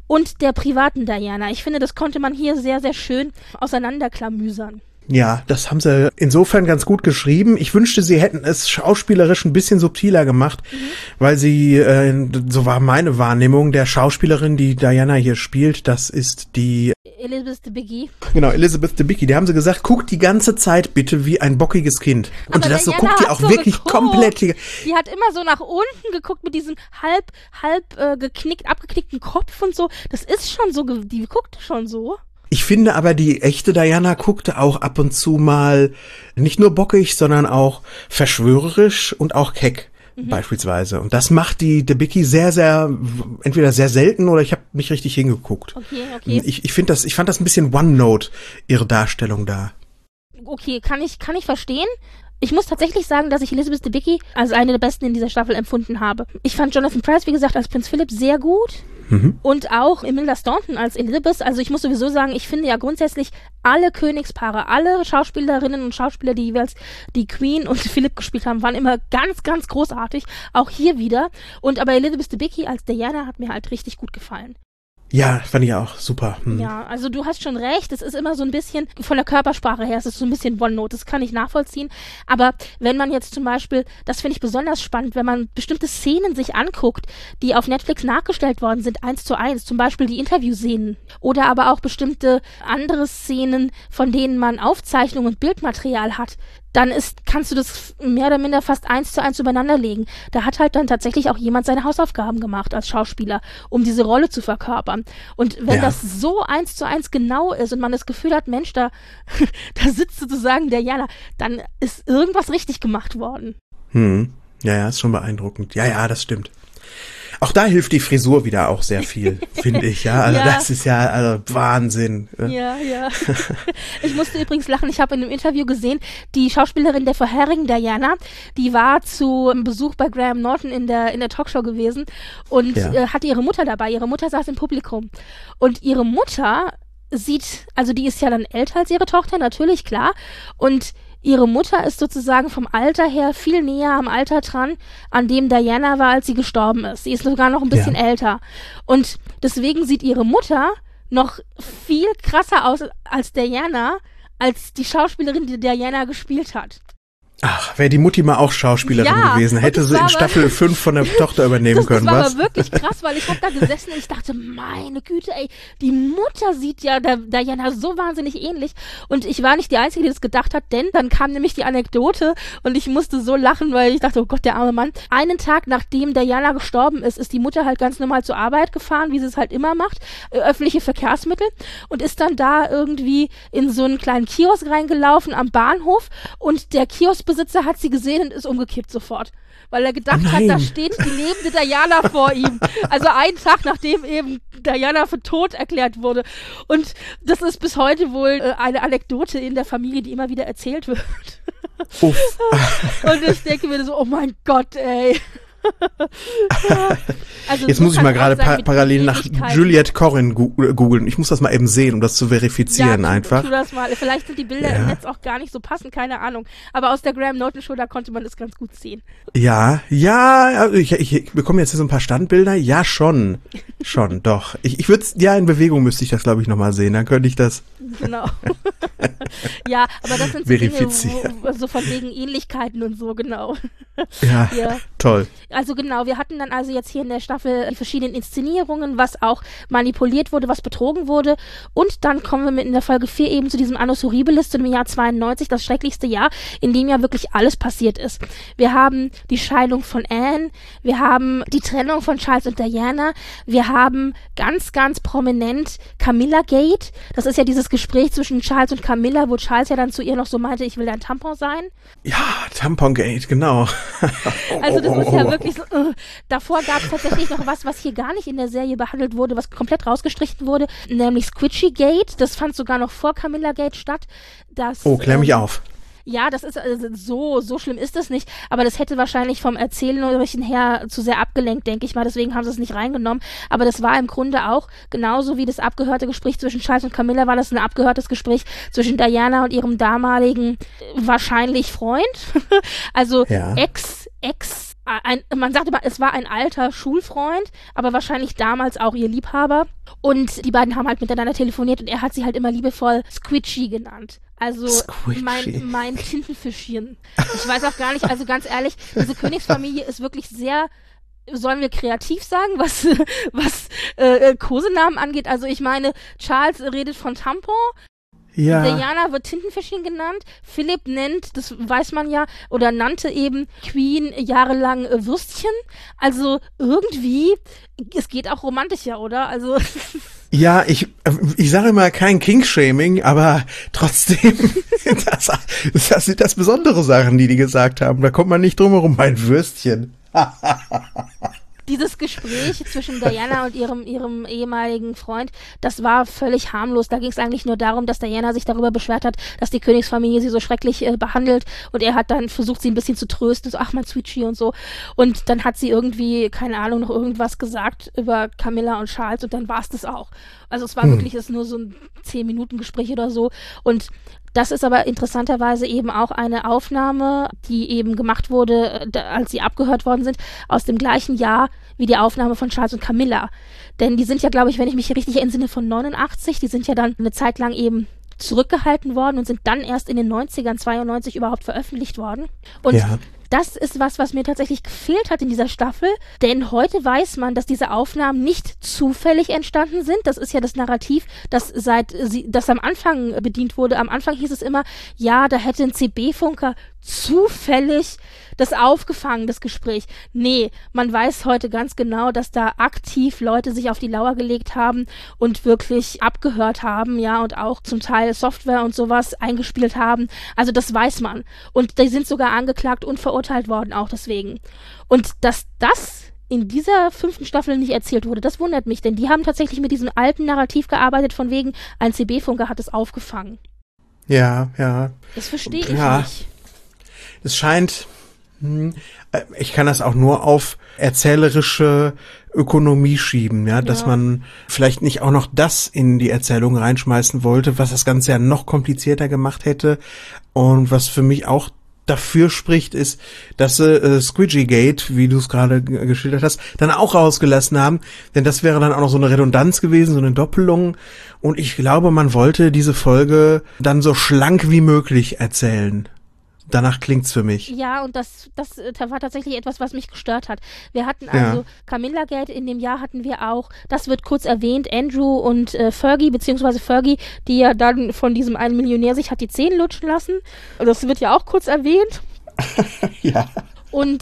und der privaten Diana. Ich finde, das konnte man hier sehr, sehr schön auseinanderklamüsern. Ja, das haben sie insofern ganz gut geschrieben. Ich wünschte, sie hätten es schauspielerisch ein bisschen subtiler gemacht, mhm. weil sie, äh, so war meine Wahrnehmung, der Schauspielerin, die Diana hier spielt, das ist die Elizabeth Debicki. Genau, Elizabeth Debicki. Die haben sie gesagt, guckt die ganze Zeit bitte wie ein bockiges Kind. Und aber das so Diana guckt die auch so wirklich geguckt. komplett. Die, die hat immer so nach unten geguckt mit diesem halb, halb äh, geknickt, abgeknickten Kopf und so. Das ist schon so, die guckt schon so. Ich finde aber, die echte Diana guckte auch ab und zu mal nicht nur bockig, sondern auch verschwörerisch und auch keck. Mhm. Beispielsweise. Und das macht die Debicki sehr, sehr, entweder sehr selten oder ich habe nicht richtig hingeguckt. Okay, okay. Ich, ich finde das, ich fand das ein bisschen One-Note, ihre Darstellung da. Okay, kann ich, kann ich verstehen. Ich muss tatsächlich sagen, dass ich Elizabeth Debicki als eine der besten in dieser Staffel empfunden habe. Ich fand Jonathan Pryce, wie gesagt, als Prinz Philip sehr gut. Mhm. Und auch Imelda Staunton als Elizabeth. Also ich muss sowieso sagen, ich finde ja grundsätzlich alle Königspaare, alle Schauspielerinnen und Schauspieler, die jeweils die Queen und Philipp gespielt haben, waren immer ganz, ganz großartig. Auch hier wieder. Und aber Elizabeth Debicki als Diana hat mir halt richtig gut gefallen. Ja, fand ich auch super. Hm. Ja, also du hast schon recht, es ist immer so ein bisschen, von der Körpersprache her, es ist so ein bisschen One-Note, das kann ich nachvollziehen, aber wenn man jetzt zum Beispiel, das finde ich besonders spannend, wenn man bestimmte Szenen sich anguckt, die auf Netflix nachgestellt worden sind, eins zu eins, zum Beispiel die Interviewszenen oder aber auch bestimmte andere Szenen, von denen man Aufzeichnung und Bildmaterial hat, dann ist, kannst du das mehr oder minder fast eins zu eins übereinander legen. Da hat halt dann tatsächlich auch jemand seine Hausaufgaben gemacht als Schauspieler, um diese Rolle zu verkörpern. Und wenn ja. das so eins zu eins genau ist und man das Gefühl hat, Mensch, da, da sitzt sozusagen der Jana, dann ist irgendwas richtig gemacht worden. Hm. Ja, ja, ist schon beeindruckend. Ja, ja, das stimmt. Auch da hilft die Frisur wieder auch sehr viel, finde ich, ja. Also ja. das ist ja also Wahnsinn. Ja, ja. Ich musste übrigens lachen, ich habe in einem Interview gesehen, die Schauspielerin der vorherigen Diana, die war zu einem Besuch bei Graham Norton in der in der Talkshow gewesen und ja. äh, hatte ihre Mutter dabei. Ihre Mutter saß im Publikum. Und ihre Mutter sieht, also die ist ja dann älter als ihre Tochter, natürlich, klar. Und ihre Mutter ist sozusagen vom Alter her viel näher am Alter dran, an dem Diana war, als sie gestorben ist. Sie ist sogar noch ein bisschen ja. älter. Und deswegen sieht ihre Mutter noch viel krasser aus als Diana, als die Schauspielerin, die Diana gespielt hat. Ach, wäre die Mutti mal auch Schauspielerin ja, gewesen, hätte sie in Staffel fünf von der Tochter übernehmen das, können, das war was? aber wirklich krass, weil ich hab da gesessen und ich dachte, meine Güte, ey, die Mutter sieht ja der Diana so wahnsinnig ähnlich und ich war nicht die Einzige, die das gedacht hat, denn dann kam nämlich die Anekdote und ich musste so lachen, weil ich dachte, oh Gott, der arme Mann. Einen Tag, nachdem Diana gestorben ist, ist die Mutter halt ganz normal zur Arbeit gefahren, wie sie es halt immer macht, äh, öffentliche Verkehrsmittel und ist dann da irgendwie in so einen kleinen Kiosk reingelaufen am Bahnhof und der Kiosk Besitzer hat sie gesehen und ist umgekippt sofort, weil er gedacht oh hat, da steht die lebende Diana vor ihm. Also einen Tag, nachdem eben Diana für tot erklärt wurde. Und das ist bis heute wohl äh, eine Anekdote in der Familie, die immer wieder erzählt wird. Uff. Und ich denke mir so, oh mein Gott, ey. Also jetzt so muss ich mal gerade pa- parallel nach Juliette Corrin googeln. Ich muss das mal eben sehen, um das zu verifizieren ja, tu, einfach. Tu das mal. Vielleicht sind die Bilder ja. im Netz auch gar nicht so passend, keine Ahnung. Aber aus der Graham Norton Show, da konnte man das ganz gut sehen. Ja, ja, ich, ich bekomme jetzt hier so ein paar Standbilder. Ja, schon. Schon, doch. Ich, ich würde ja, in Bewegung müsste ich das, glaube ich, nochmal sehen. Dann könnte ich das. Genau. Ja, aber das sind so Dinge, wo, so von wegen Ähnlichkeiten und so, genau. Ja, ja, toll. Also genau, wir hatten dann also jetzt hier in der Staffel die verschiedenen Inszenierungen, was auch manipuliert wurde, was betrogen wurde. Und dann kommen wir mit in der Folge vier eben zu diesem Annus Horribilis, zu dem Jahr zweiundneunzig, das schrecklichste Jahr, in dem ja wirklich alles passiert ist. Wir haben die Scheidung von Anne, wir haben die Trennung von Charles und Diana, wir haben ganz, ganz prominent Camilla Gate. Das ist ja dieses Gespräch zwischen Charles und Camilla, wo Charles ja dann zu ihr noch so meinte, ich will dein Tampon sein. Ja, Tampon Gate, genau. Also das ist ja wirklich so, uh. Davor gab es tatsächlich noch was, was hier gar nicht in der Serie behandelt wurde, was komplett rausgestrichen wurde, nämlich Squidgy Gate. Das fand sogar noch vor Camilla Gate statt. Das, oh, klär mich ähm, auf. Ja, das ist also so, so schlimm ist das nicht, aber das hätte wahrscheinlich vom Erzählerischen her zu sehr abgelenkt, denke ich mal, deswegen haben sie es nicht reingenommen, aber das war im Grunde auch, genauso wie das abgehörte Gespräch zwischen Charles und Camilla, war das ein abgehörtes Gespräch zwischen Diana und ihrem damaligen, wahrscheinlich Freund, also ja. Ex, Ex ein, man sagt immer, es war ein alter Schulfreund, aber wahrscheinlich damals auch ihr Liebhaber. Und die beiden haben halt miteinander telefoniert und er hat sie halt immer liebevoll Squidgy genannt. Also Squidgy. mein, mein Tintenfischchen. Ich weiß auch gar nicht, also ganz ehrlich, diese Königsfamilie ist wirklich sehr, sollen wir kreativ sagen, was, was äh, Kosenamen angeht. Also ich meine, Charles redet von Tampon. Ja. Diana wird Tintenfischchen genannt. Philipp nennt, das weiß man ja, oder nannte eben Queen jahrelang äh, Würstchen. Also irgendwie, es geht auch romantischer, oder? Also Ja, ich, ich sage immer kein King-Shaming, aber trotzdem, das, das sind das besondere Sachen, die die gesagt haben. Da kommt man nicht drum herum, mein Würstchen. Dieses Gespräch zwischen Diana und ihrem, ihrem ehemaligen Freund, das war völlig harmlos. Da ging es eigentlich nur darum, dass Diana sich darüber beschwert hat, dass die Königsfamilie sie so schrecklich äh, behandelt und er hat dann versucht, sie ein bisschen zu trösten, so, ach, mein Sweetie und so. Und dann hat sie irgendwie, keine Ahnung, noch irgendwas gesagt über Camilla und Charles und dann war es das auch. Also es war hm. wirklich, es ist nur so ein zehn Minuten Gespräch oder so und das ist aber interessanterweise eben auch eine Aufnahme, die eben gemacht wurde, als sie abgehört worden sind, aus dem gleichen Jahr wie die Aufnahme von Charles und Camilla. Denn die sind ja, glaube ich, wenn ich mich richtig entsinne, von neunundachtzig, die sind ja dann eine Zeit lang eben zurückgehalten worden und sind dann erst in den neunzigern, zweiundneunzig überhaupt veröffentlicht worden. Und ja. Das ist was, was mir tatsächlich gefehlt hat in dieser Staffel, denn heute weiß man, dass diese Aufnahmen nicht zufällig entstanden sind. Das ist ja das Narrativ, das seit sie, das am Anfang bedient wurde. Am Anfang hieß es immer, ja, da hätte ein C B-Funker zufällig das aufgefangen, das Gespräch. Nee, man weiß heute ganz genau, dass da aktiv Leute sich auf die Lauer gelegt haben und wirklich abgehört haben, ja, und auch zum Teil Software und sowas eingespielt haben. Also das weiß man. Und die sind sogar angeklagt und verurteilt worden, auch deswegen. Und dass das in dieser fünften Staffel nicht erzählt wurde, das wundert mich, denn die haben tatsächlich mit diesem alten Narrativ gearbeitet, von wegen, ein C B-Funker hat es aufgefangen. Ja, ja. Das verstehe ich ja. nicht. Es scheint, ich kann das auch nur auf erzählerische Ökonomie schieben, ja, dass ja. man vielleicht nicht auch noch das in die Erzählung reinschmeißen wollte, was das Ganze ja noch komplizierter gemacht hätte und was für mich auch dafür spricht, ist, dass sie äh, Squidgy Gate, wie du es gerade g- geschildert hast, dann auch rausgelassen haben, denn das wäre dann auch noch so eine Redundanz gewesen, so eine Doppelung und ich glaube, man wollte diese Folge dann so schlank wie möglich erzählen. Danach klingt's für mich. Ja, und das, das, das war tatsächlich etwas, was mich gestört hat. Wir hatten also ja. Camilla Gate, in dem Jahr hatten wir auch, das wird kurz erwähnt, Andrew und äh, Fergie, beziehungsweise Fergie, die ja dann von diesem einen Millionär sich hat die Zähne lutschen lassen. Das wird ja auch kurz erwähnt. Ja. Und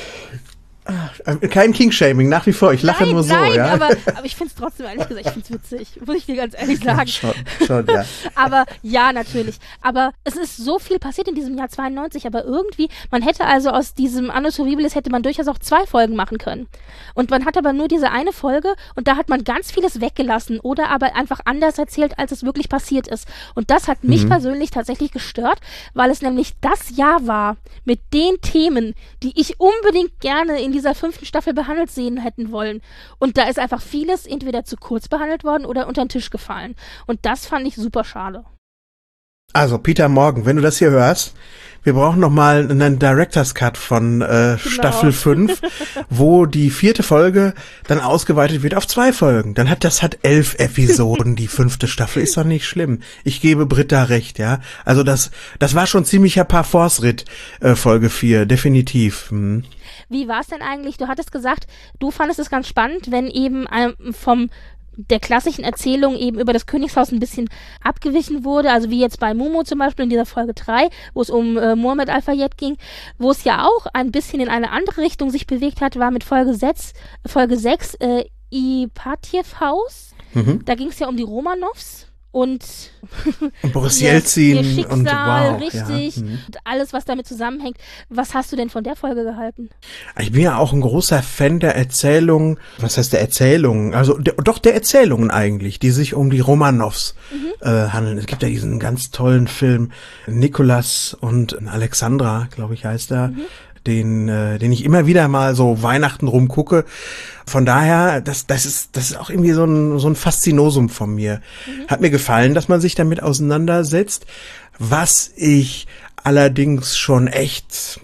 kein King-Shaming, nach wie vor. Ich lache nein, nur so, nein, ja. aber, aber ich finde es trotzdem, ehrlich gesagt, ich finde es witzig. Muss ich dir ganz ehrlich sagen. Schon, schon, ja. Aber ja, natürlich. Aber es ist so viel passiert in diesem Jahr zweiundneunzig, aber irgendwie, man hätte also aus diesem Annus Horribilis hätte man durchaus auch zwei Folgen machen können. Und man hat aber nur diese eine Folge und da hat man ganz vieles weggelassen oder aber einfach anders erzählt, als es wirklich passiert ist. Und das hat mich mhm. persönlich tatsächlich gestört, weil es nämlich das Jahr war mit den Themen, die ich unbedingt gerne in dieser fünften Staffel behandelt sehen hätten wollen. Und da ist einfach vieles entweder zu kurz behandelt worden oder unter den Tisch gefallen. Und das fand ich super schade. Also, Peter Morgan, wenn du das hier hörst, wir brauchen noch mal einen Director's Cut von äh, genau. Staffel fünf, wo die vierte Folge dann ausgeweitet wird auf zwei Folgen. Dann hat das hat elf Episoden, die fünfte Staffel. Ist doch nicht schlimm. Ich gebe Britta recht, ja. Also das das war schon ziemlicher Parforce-Ritt, äh, Folge vier, definitiv. Hm. Wie war es denn eigentlich? Du hattest gesagt, du fandest es ganz spannend, wenn eben ähm, vom der klassischen Erzählung eben über das Königshaus ein bisschen abgewichen wurde, also wie jetzt bei Momo zum Beispiel in dieser Folge drei, wo es um äh, Mohammed Al-Fayed ging, wo es ja auch ein bisschen in eine andere Richtung sich bewegt hat, war mit Folge sechs, Folge sechs äh, Ipatjew Haus. Mhm. Da ging es ja um die Romanows. Und, und Boris Jelzin ihr Schicksal, und wow, richtig, ja. mhm. und alles, was damit zusammenhängt. Was hast du denn von der Folge gehalten? Ich bin ja auch ein großer Fan der Erzählungen, was heißt der Erzählungen? Also der, doch der Erzählungen eigentlich, die sich um die Romanows mhm. äh, handeln. Es gibt ja diesen ganz tollen Film Nikolas und Alexandra, glaube ich, heißt er. Mhm. den äh, den ich immer wieder mal so Weihnachten rumgucke. Von daher, das das ist das ist auch irgendwie so ein so ein Faszinosum von mir. Mhm. Hat mir gefallen, dass man sich damit auseinandersetzt. Was ich allerdings schon echt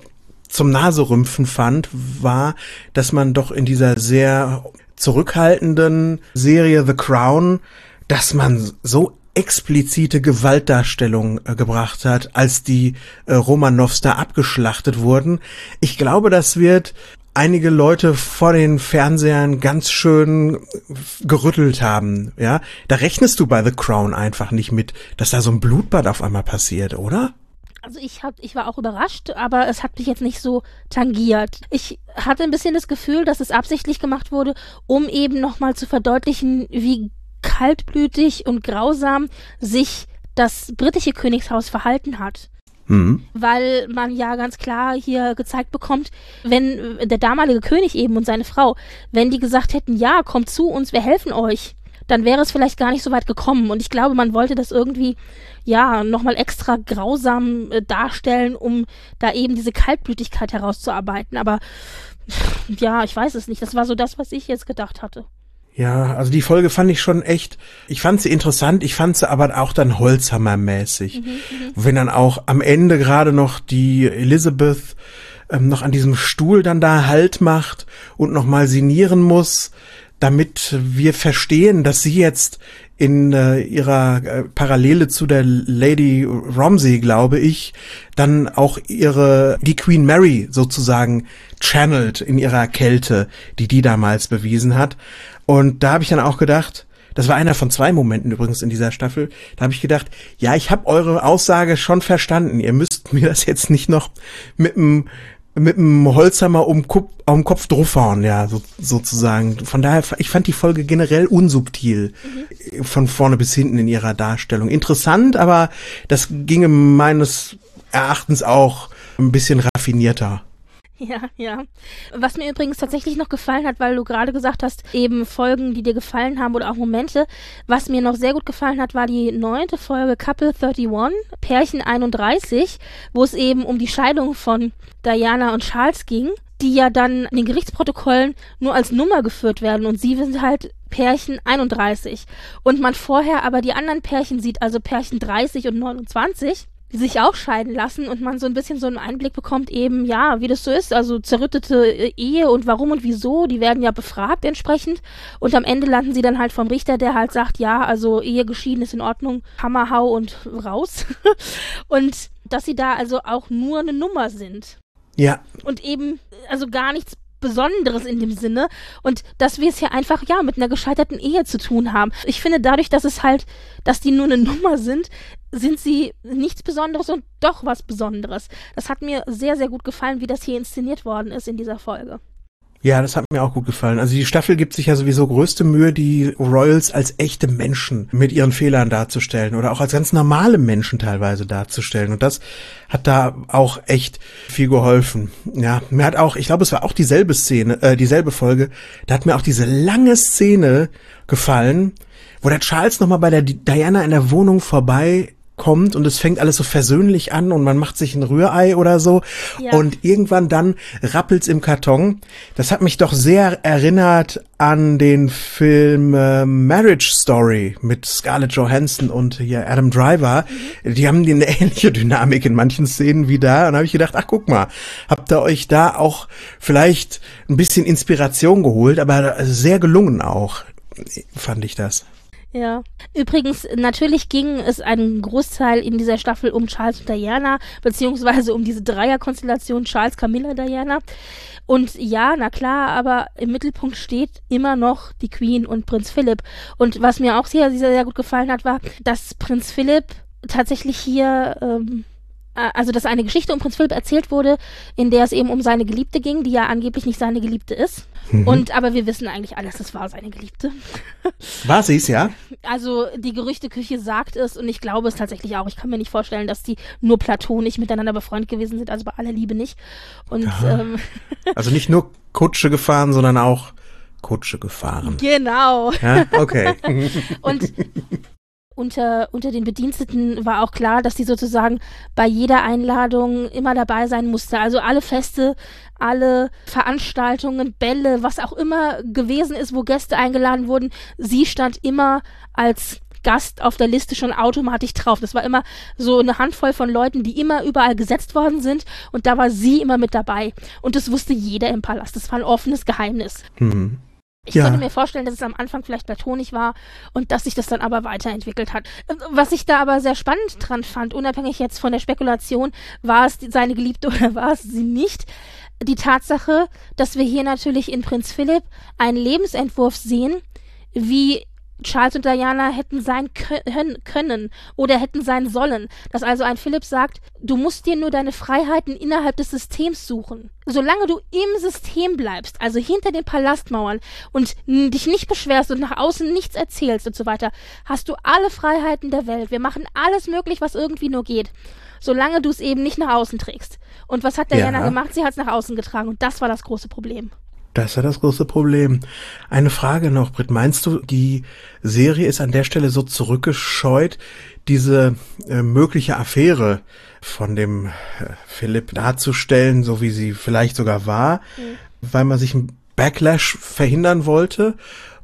zum Naserümpfen fand, war, dass man doch in dieser sehr zurückhaltenden Serie The Crown, dass man so explizite Gewaltdarstellung äh, gebracht hat, als die äh, Romanows da abgeschlachtet wurden. Ich glaube, das wird einige Leute vor den Fernsehern ganz schön gerüttelt haben, ja. Da rechnest du bei The Crown einfach nicht mit, dass da so ein Blutbad auf einmal passiert, oder? Also ich hab, ich war auch überrascht, aber es hat mich jetzt nicht so tangiert. Ich hatte ein bisschen das Gefühl, dass es absichtlich gemacht wurde, um eben nochmal zu verdeutlichen, wie kaltblütig und grausam sich das britische Königshaus verhalten hat. Mhm. Weil man ja ganz klar hier gezeigt bekommt, wenn der damalige König eben und seine Frau, wenn die gesagt hätten, ja, kommt zu uns, wir helfen euch, dann wäre es vielleicht gar nicht so weit gekommen. Und ich glaube, man wollte das irgendwie, ja, nochmal extra grausam äh, darstellen, um da eben diese Kaltblütigkeit herauszuarbeiten. Aber ja, ich weiß es nicht. Das war so das, was ich jetzt gedacht hatte. Ja, also die Folge fand ich schon echt, ich fand sie interessant, ich fand sie aber auch dann Holzhammermäßig. Mhm, wenn dann auch am Ende gerade noch die Elizabeth ähm, noch an diesem Stuhl dann da Halt macht und nochmal sinnieren muss, damit wir verstehen, dass sie jetzt in äh, ihrer äh, Parallele zu der Lady Romsey, glaube ich, dann auch ihre, die Queen Mary sozusagen channelt in ihrer Kälte, die die damals bewiesen hat. Und da habe ich dann auch gedacht, das war einer von zwei Momenten übrigens in dieser Staffel, da habe ich gedacht, ja, ich habe eure Aussage schon verstanden. Ihr müsst mir das jetzt nicht noch mit einem mit einem Holzhammer um, Kup- um Kopf draufhauen, ja, so, sozusagen. Von daher, ich fand die Folge generell unsubtil, mhm. von vorne bis hinten in ihrer Darstellung. Interessant, aber das ginge meines Erachtens auch ein bisschen raffinierter. Ja, ja. Was mir übrigens tatsächlich noch gefallen hat, weil du gerade gesagt hast, eben Folgen, die dir gefallen haben oder auch Momente. Was mir noch sehr gut gefallen hat, war die neunte Folge Couple einunddreißig, Pärchen einunddreißig, wo es eben um die Scheidung von Diana und Charles ging, die ja dann in den Gerichtsprotokollen nur als Nummer geführt werden und sie sind halt Pärchen einunddreißig. Und man vorher aber die anderen Pärchen sieht, also Pärchen dreißig und neunundzwanzig, die sich auch scheiden lassen und man so ein bisschen so einen Einblick bekommt eben, ja, wie das so ist, also zerrüttete Ehe und warum und wieso, die werden ja befragt entsprechend und am Ende landen sie dann halt vom Richter, der halt sagt, ja, also Ehe geschieden ist in Ordnung, Hammer, hau und raus und dass sie da also auch nur eine Nummer sind. Ja. Und eben, also gar nichts Besonderes in dem Sinne und dass wir es hier einfach, ja, mit einer gescheiterten Ehe zu tun haben. Ich finde dadurch, dass es halt, dass die nur eine Nummer sind, sind sie nichts Besonderes und doch was Besonderes. Das hat mir sehr, sehr gut gefallen, wie das hier inszeniert worden ist in dieser Folge. Ja, das hat mir auch gut gefallen. Also die Staffel gibt sich ja sowieso größte Mühe, die Royals als echte Menschen mit ihren Fehlern darzustellen oder auch als ganz normale Menschen teilweise darzustellen. Und das hat da auch echt viel geholfen. Ja, mir hat auch, ich glaube, es war auch dieselbe Szene, äh, dieselbe Folge, da hat mir auch diese lange Szene gefallen, wo der Charles nochmal bei der Diana in der Wohnung vorbei kommt und es fängt alles so versöhnlich an und man macht sich ein Rührei oder so ja. Und irgendwann dann rappelt's im Karton. Das hat mich doch sehr erinnert an den Film äh, Marriage Story mit Scarlett Johansson und hier Adam Driver. Mhm. Die haben eine ähnliche Dynamik in manchen Szenen wie da und da habe ich gedacht, ach guck mal, habt ihr euch da auch vielleicht ein bisschen Inspiration geholt, aber sehr gelungen auch, fand ich das. Ja. Übrigens, natürlich ging es einen Großteil in dieser Staffel um Charles und Diana, beziehungsweise um diese Dreierkonstellation Charles, Camilla, Diana. Und ja, na klar, aber im Mittelpunkt steht immer noch die Queen und Prinz Philipp. Und was mir auch sehr, sehr, sehr gut gefallen hat, war, dass Prinz Philipp tatsächlich hier, ähm, also dass eine Geschichte um Prinz Philipp erzählt wurde, in der es eben um seine Geliebte ging, die ja angeblich nicht seine Geliebte ist. Mhm. Und aber wir wissen eigentlich alles, das war seine Geliebte. War sie's, ja? Also die Gerüchteküche sagt es und ich glaube es tatsächlich auch. Ich kann mir nicht vorstellen, dass die nur platonisch miteinander befreundet gewesen sind, also bei aller Liebe nicht. Und ähm, also nicht nur Kutsche gefahren, sondern auch Kutsche gefahren. Genau. Ja, okay. Und Unter, unter den Bediensteten war auch klar, dass die sozusagen bei jeder Einladung immer dabei sein musste. Also alle Feste, alle Veranstaltungen, Bälle, was auch immer gewesen ist, wo Gäste eingeladen wurden, sie stand immer als Gast auf der Liste schon automatisch drauf. Das war immer so eine Handvoll von Leuten, die immer überall gesetzt worden sind und da war sie immer mit dabei. Und das wusste jeder im Palast. Das war ein offenes Geheimnis. Mhm. Ich Ja. könnte mir vorstellen, dass es am Anfang vielleicht platonig war und dass sich das dann aber weiterentwickelt hat. Was ich da aber sehr spannend dran fand, unabhängig jetzt von der Spekulation, war es die- seine Geliebte oder war es sie nicht, die Tatsache, dass wir hier natürlich in Prinz Philipp einen Lebensentwurf sehen, wie Charles und Diana hätten sein kö- können oder hätten sein sollen. Dass also ein Philipp sagt, du musst dir nur deine Freiheiten innerhalb des Systems suchen. Solange du im System bleibst, also hinter den Palastmauern und n- dich nicht beschwerst und nach außen nichts erzählst und so weiter, hast du alle Freiheiten der Welt. Wir machen alles möglich, was irgendwie nur geht. Solange du es eben nicht nach außen trägst. Und was hat Diana Ja. gemacht? Sie hat es nach außen getragen und das war das große Problem. Das ist ja das große Problem. Eine Frage noch, Britt. Meinst du, die Serie ist an der Stelle so zurückgescheut, diese äh, mögliche Affäre von dem äh, Philipp darzustellen, so wie sie vielleicht sogar war, Mhm. weil man sich einen Backlash verhindern wollte?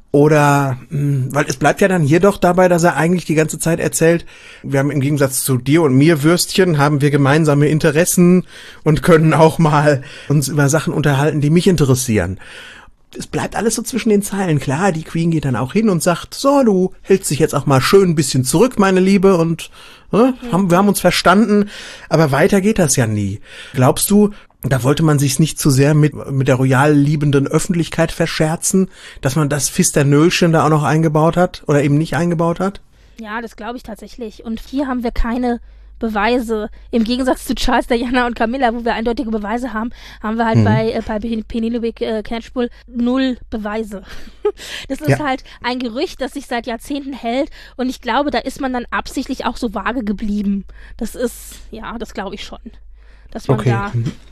Oder, mh, weil es bleibt ja dann hier doch dabei, dass er eigentlich die ganze Zeit erzählt, wir haben im Gegensatz zu dir und mir, Würstchen, haben wir gemeinsame Interessen und können auch mal uns über Sachen unterhalten, die mich interessieren. Es bleibt alles so zwischen den Zeilen. Klar, die Queen geht dann auch hin und sagt, so, du hältst dich jetzt auch mal schön ein bisschen zurück, meine Liebe, und äh, haben, wir haben uns verstanden. Aber weiter geht das ja nie. Glaubst du, da wollte man sich's nicht zu sehr mit mit der royal liebenden Öffentlichkeit verscherzen, dass man das Fisternölchen da auch noch eingebaut hat oder eben nicht eingebaut hat? Ja, das glaube ich tatsächlich. Und hier haben wir keine Beweise. Im Gegensatz zu Charles, Diana und Camilla, wo wir eindeutige Beweise haben, haben wir halt Mhm. bei, äh, bei Pen- Penelope äh, Catchpole null Beweise. Das ist Ja. halt ein Gerücht, das sich seit Jahrzehnten hält. Und ich glaube, da ist man dann absichtlich auch so vage geblieben. Das ist, ja, das glaube ich schon. Dass man Okay. da,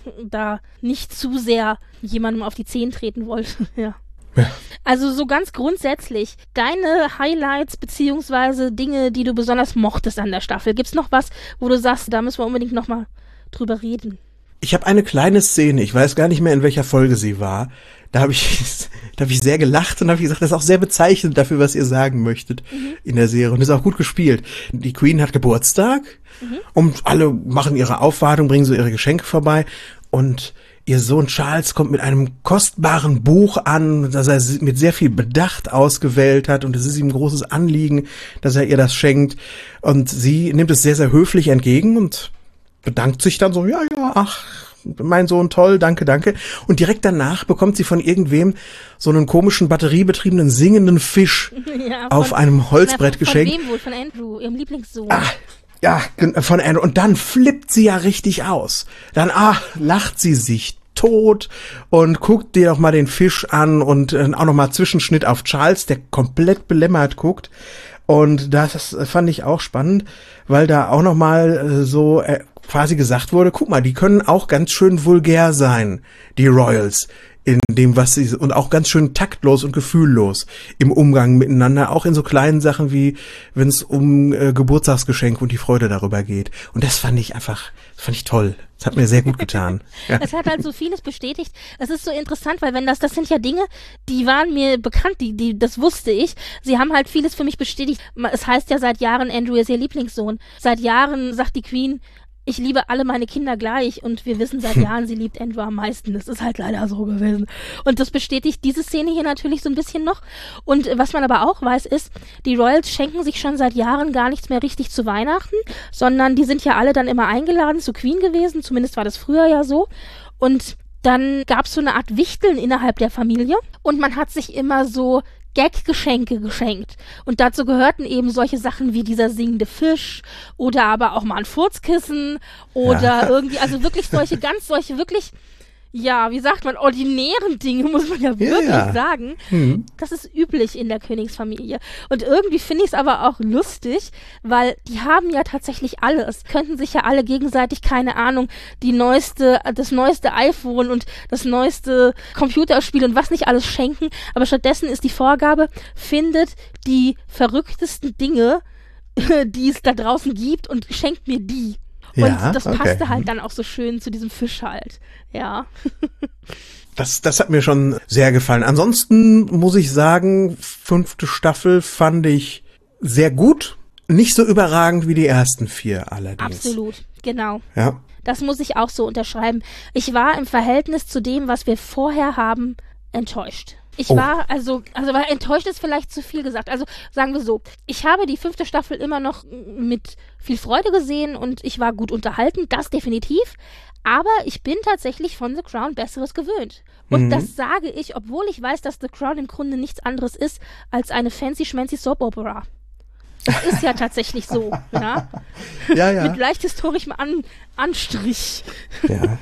da nicht zu sehr jemandem auf die Zehen treten wollte. Ja. Ja. Also so ganz grundsätzlich, deine Highlights beziehungsweise Dinge, die du besonders mochtest an der Staffel. Gibt's noch was, wo du sagst, da müssen wir unbedingt nochmal drüber reden? Ich habe eine kleine Szene, ich weiß gar nicht mehr, in welcher Folge sie war. Da habe ich, da habe ich sehr gelacht und habe gesagt, das ist auch sehr bezeichnend dafür, was ihr sagen möchtet in der Serie. Und das ist auch gut gespielt. Die Queen hat Geburtstag und alle machen ihre Aufwartung, bringen so ihre Geschenke vorbei und ihr Sohn Charles kommt mit einem kostbaren Buch an, das er mit sehr viel Bedacht ausgewählt hat und es ist ihm ein großes Anliegen, dass er ihr das schenkt. Und sie nimmt es sehr, sehr höflich entgegen und bedankt sich dann so, ja, ja, ach, mein Sohn, toll, danke, danke. Und direkt danach bekommt sie von irgendwem so einen komischen, batteriebetriebenen, singenden Fisch Ja, auf einem Holzbrett na, von, geschenkt. Von wem wohl? Von Andrew, ihrem Lieblingssohn. Ah, ja, gen- von Andrew. Und dann flippt sie ja richtig aus. Dann, ah, lacht sie sich tot und guckt dir doch mal den Fisch an und äh, auch noch mal Zwischenschnitt auf Charles, der komplett belämmert guckt. Und das fand ich auch spannend, weil da auch noch mal äh, so äh, quasi gesagt wurde, guck mal, die können auch ganz schön vulgär sein, die Royals, in dem, was sie, und auch ganz schön taktlos und gefühllos im Umgang miteinander, auch in so kleinen Sachen wie, wenn es um äh, Geburtstagsgeschenke und die Freude darüber geht. Und das fand ich einfach, das fand ich toll. Das hat mir sehr gut getan. Ja. Es hat halt so vieles bestätigt. Es ist so interessant, weil wenn das, das sind ja Dinge, die waren mir bekannt, die, die, das wusste ich. Sie haben halt vieles für mich bestätigt. Es heißt ja seit Jahren, Andrew ist ihr Lieblingssohn. Seit Jahren sagt die Queen, ich liebe alle meine Kinder gleich und wir wissen seit Jahren, sie liebt Andrew am meisten. Das ist halt leider so gewesen. Und das bestätigt diese Szene hier natürlich so ein bisschen noch. Und was man aber auch weiß ist, die Royals schenken sich schon seit Jahren gar nichts mehr richtig zu Weihnachten, sondern die sind ja alle dann immer eingeladen zu Queen gewesen. Zumindest war das früher ja so. Und dann gab es so eine Art Wichteln innerhalb der Familie und man hat sich immer so Gag-Geschenke geschenkt. Und dazu gehörten eben solche Sachen wie dieser singende Fisch oder aber auch mal ein Furzkissen oder Ja. irgendwie, also wirklich solche, ganz solche, wirklich, ja, wie sagt man, ordinären Dinge, muss man ja wirklich ja. sagen. Hm. Das ist üblich in der Königsfamilie. Und irgendwie finde ich es aber auch lustig, weil die haben ja tatsächlich alles. Könnten sich ja alle gegenseitig, keine Ahnung, die neueste, das neueste iPhone und das neueste Computerspiel und was nicht alles schenken. Aber stattdessen ist die Vorgabe, findet die verrücktesten Dinge, die es da draußen gibt und schenkt mir die. Und Ja, das okay. passte halt dann auch so schön zu diesem Fisch halt. Ja. Das, das hat mir schon sehr gefallen. Ansonsten muss ich sagen, fünfte Staffel fand ich sehr gut, nicht so überragend wie die ersten vier allerdings. Absolut, genau. Ja. Das muss ich auch so unterschreiben. Ich war im Verhältnis zu dem, was wir vorher haben, enttäuscht. Ich Oh. war, also, also war enttäuscht ist vielleicht zu viel gesagt. Also sagen wir so, ich habe die fünfte Staffel immer noch mit viel Freude gesehen und ich war gut unterhalten, das definitiv. Aber ich bin tatsächlich von The Crown Besseres gewöhnt. Und Mhm. das sage ich, obwohl ich weiß, dass The Crown im Grunde nichts anderes ist als eine fancy-schmancy Soap-Opera. Das ist ja tatsächlich so, ja. Ja, ja. Mit leicht historischem An- Anstrich. Ja.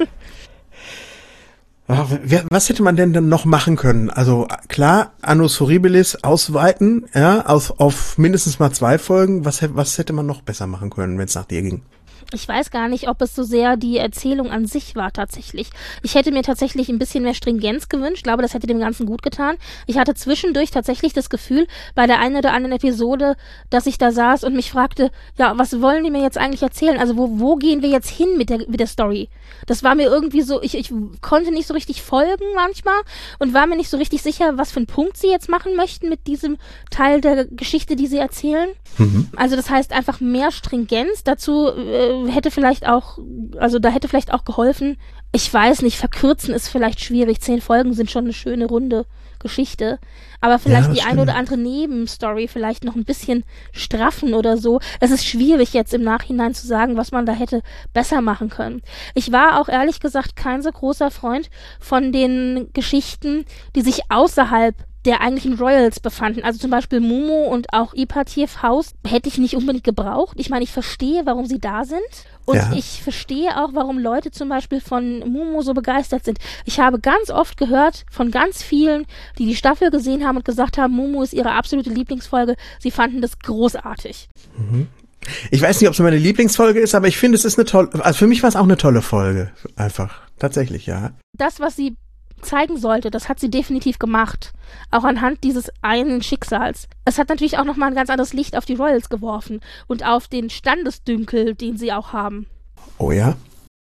Ach, wer- Was hätte man denn dann noch machen können? Also klar, Annus Horribilis ausweiten, ja, auf, auf mindestens mal zwei Folgen. Was, hä- was hätte man noch besser machen können, wenn es nach dir ging? Ich weiß gar nicht, ob es so sehr die Erzählung an sich war tatsächlich. Ich hätte mir tatsächlich ein bisschen mehr Stringenz gewünscht. Ich glaube, das hätte dem Ganzen gut getan. Ich hatte zwischendurch tatsächlich das Gefühl, bei der einen oder anderen Episode, dass ich da saß und mich fragte, ja, was wollen die mir jetzt eigentlich erzählen? Also wo, wo gehen wir jetzt hin mit der, mit der Story? Das war mir irgendwie so, ich, ich konnte nicht so richtig folgen manchmal und war mir nicht so richtig sicher, was für einen Punkt sie jetzt machen möchten mit diesem Teil der Geschichte, die sie erzählen. Mhm. Also das heißt einfach mehr Stringenz. Dazu äh, hätte vielleicht auch, also da hätte vielleicht auch geholfen, ich weiß nicht, verkürzen ist vielleicht schwierig. Zehn Folgen sind schon eine schöne runde Geschichte. Aber vielleicht Ja, die das eine oder stimmt. andere Nebenstory vielleicht noch ein bisschen straffen oder so. Es ist schwierig jetzt im Nachhinein zu sagen, was man da hätte besser machen können. Ich war auch ehrlich gesagt kein so großer Freund von den Geschichten, die sich außerhalb der eigentlichen Royals befanden. Also zum Beispiel Momo und auch Ipativ Haus hätte ich nicht unbedingt gebraucht. Ich meine, ich verstehe, warum sie da sind. Und Ja. ich verstehe auch, warum Leute zum Beispiel von Momo so begeistert sind. Ich habe ganz oft gehört von ganz vielen, die die Staffel gesehen haben und gesagt haben, Momo ist ihre absolute Lieblingsfolge. Sie fanden das großartig. Ich weiß nicht, ob es meine Lieblingsfolge ist, aber ich finde, es ist eine tolle, also für mich war es auch eine tolle Folge. Einfach. Tatsächlich, ja. Das, was sie zeigen sollte, das hat sie definitiv gemacht. Auch anhand dieses einen Schicksals. Es hat natürlich auch nochmal ein ganz anderes Licht auf die Royals geworfen und auf den Standesdünkel, den sie auch haben. Oh ja?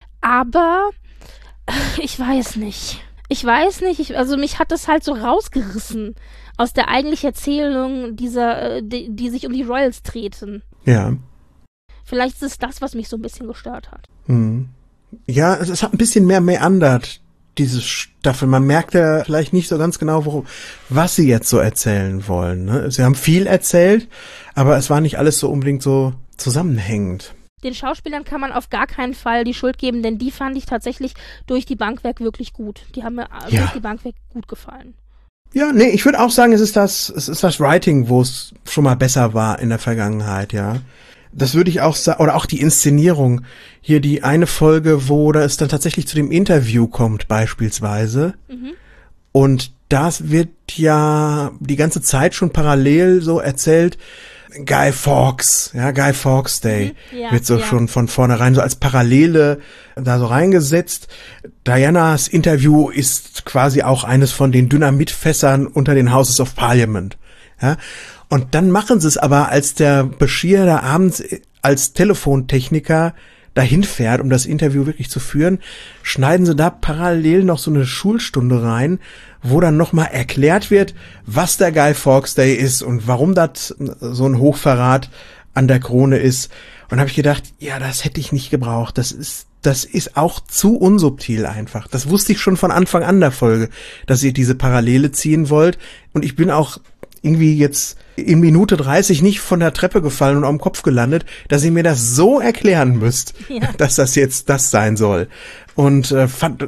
Aber ich weiß nicht. Ich weiß nicht, ich, also mich hat das halt so rausgerissen aus der eigentlichen Erzählung dieser, äh, die, die sich um die Royals treten. Ja. Vielleicht ist es das, was mich so ein bisschen gestört hat. Hm. Ja, es, es hat ein bisschen mehr meandert, diese Staffel. Man merkt ja vielleicht nicht so ganz genau, worum, was sie jetzt so erzählen wollen. Ne? Sie haben viel erzählt, aber es war nicht alles so unbedingt so zusammenhängend. Den Schauspielern kann man auf gar keinen Fall die Schuld geben, denn die fand ich tatsächlich durch die Bank weg wirklich gut. Die haben mir äh, Ja. durch die Bank weg gut gefallen. Ja, nee, ich würde auch sagen, es ist das, es ist das Writing, wo es schon mal besser war in der Vergangenheit, ja. Das würde ich auch sagen, oder auch die Inszenierung. Hier die eine Folge, wo da es dann tatsächlich zu dem Interview kommt, beispielsweise. Mhm. Und das wird ja die ganze Zeit schon parallel so erzählt. Guy Fawkes, ja, Guy Fawkes Day Mhm, ja, wird so ja. schon von vornherein so als Parallele da so reingesetzt. Dianas Interview ist quasi auch eines von den Dynamitfässern unter den Houses of Parliament, ja. Und dann machen sie es aber, als der Bashir da abends als Telefontechniker dahin fährt, um das Interview wirklich zu führen, schneiden sie da parallel noch so eine Schulstunde rein, wo dann nochmal erklärt wird, was der Guy Fawkes Day ist und warum das so ein Hochverrat an der Krone ist. Und habe ich gedacht, ja, das hätte ich nicht gebraucht. Das ist, das ist auch zu unsubtil einfach. Das wusste ich schon von Anfang an der Folge, dass ihr diese Parallele ziehen wollt. Und ich bin auch irgendwie jetzt in Minute dreißig nicht von der Treppe gefallen und auf dem Kopf gelandet, dass ihr mir das so erklären müsst, Ja. dass das jetzt das sein soll. Und äh, fand,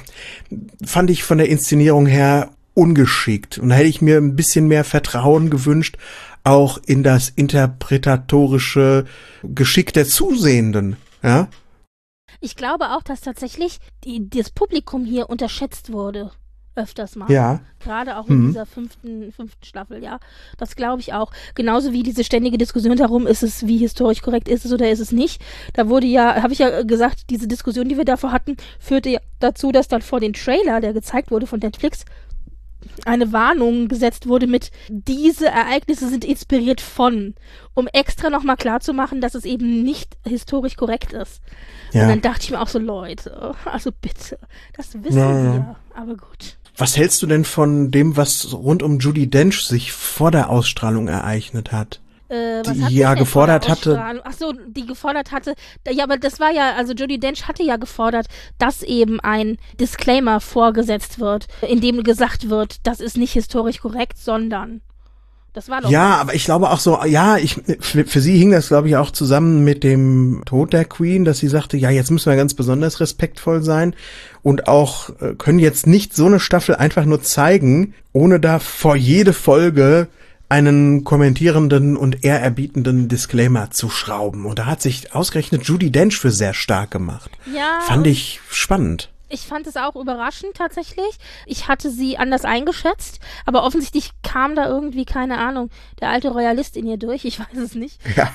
fand ich von der Inszenierung her ungeschickt. Und da hätte ich mir ein bisschen mehr Vertrauen gewünscht, auch in das interpretatorische Geschick der Zusehenden. Ja, Ich glaube auch, dass tatsächlich die, das Publikum hier unterschätzt wurde. Öfters mal. ja. Gerade auch in Mhm. dieser fünften, fünften Staffel, ja. Das glaube ich auch. Genauso wie diese ständige Diskussion darum, ist es, wie historisch korrekt ist es oder ist es nicht. Da wurde ja, habe ich ja gesagt, diese Diskussion, die wir davor hatten, führte ja dazu, dass dann vor den Trailer, der gezeigt wurde von Netflix, eine Warnung gesetzt wurde mit, diese Ereignisse sind inspiriert von, um extra nochmal klarzumachen, dass es eben nicht historisch korrekt ist. Und Ja. dann dachte ich mir auch so, Leute, also bitte, das wissen Ja, wir, ja. aber gut. Was hältst du denn von dem, was rund um Judi Dench sich vor der Ausstrahlung ereignet hat? Äh, was die hat ja denn gefordert vor der hatte. Ach so, die gefordert hatte. Ja, aber das war ja, also Judi Dench hatte ja gefordert, dass eben ein Disclaimer vorgesetzt wird, in dem gesagt wird, das ist nicht historisch korrekt, sondern das war doch Ja, was. aber ich glaube auch so, ja, ich für, für sie hing das, glaube ich, auch zusammen mit dem Tod der Queen, dass sie sagte, ja, jetzt müssen wir ganz besonders respektvoll sein und auch äh, können jetzt nicht so eine Staffel einfach nur zeigen, ohne da vor jede Folge einen kommentierenden und ehrerbietenden Disclaimer zu schrauben. Und da hat sich ausgerechnet Judi Dench für sehr stark gemacht. Ja. Fand ich spannend. Ich fand es auch überraschend tatsächlich. Ich hatte sie anders eingeschätzt, aber offensichtlich kam da irgendwie, keine Ahnung, der alte Royalist in ihr durch. Ich weiß es nicht. Ja.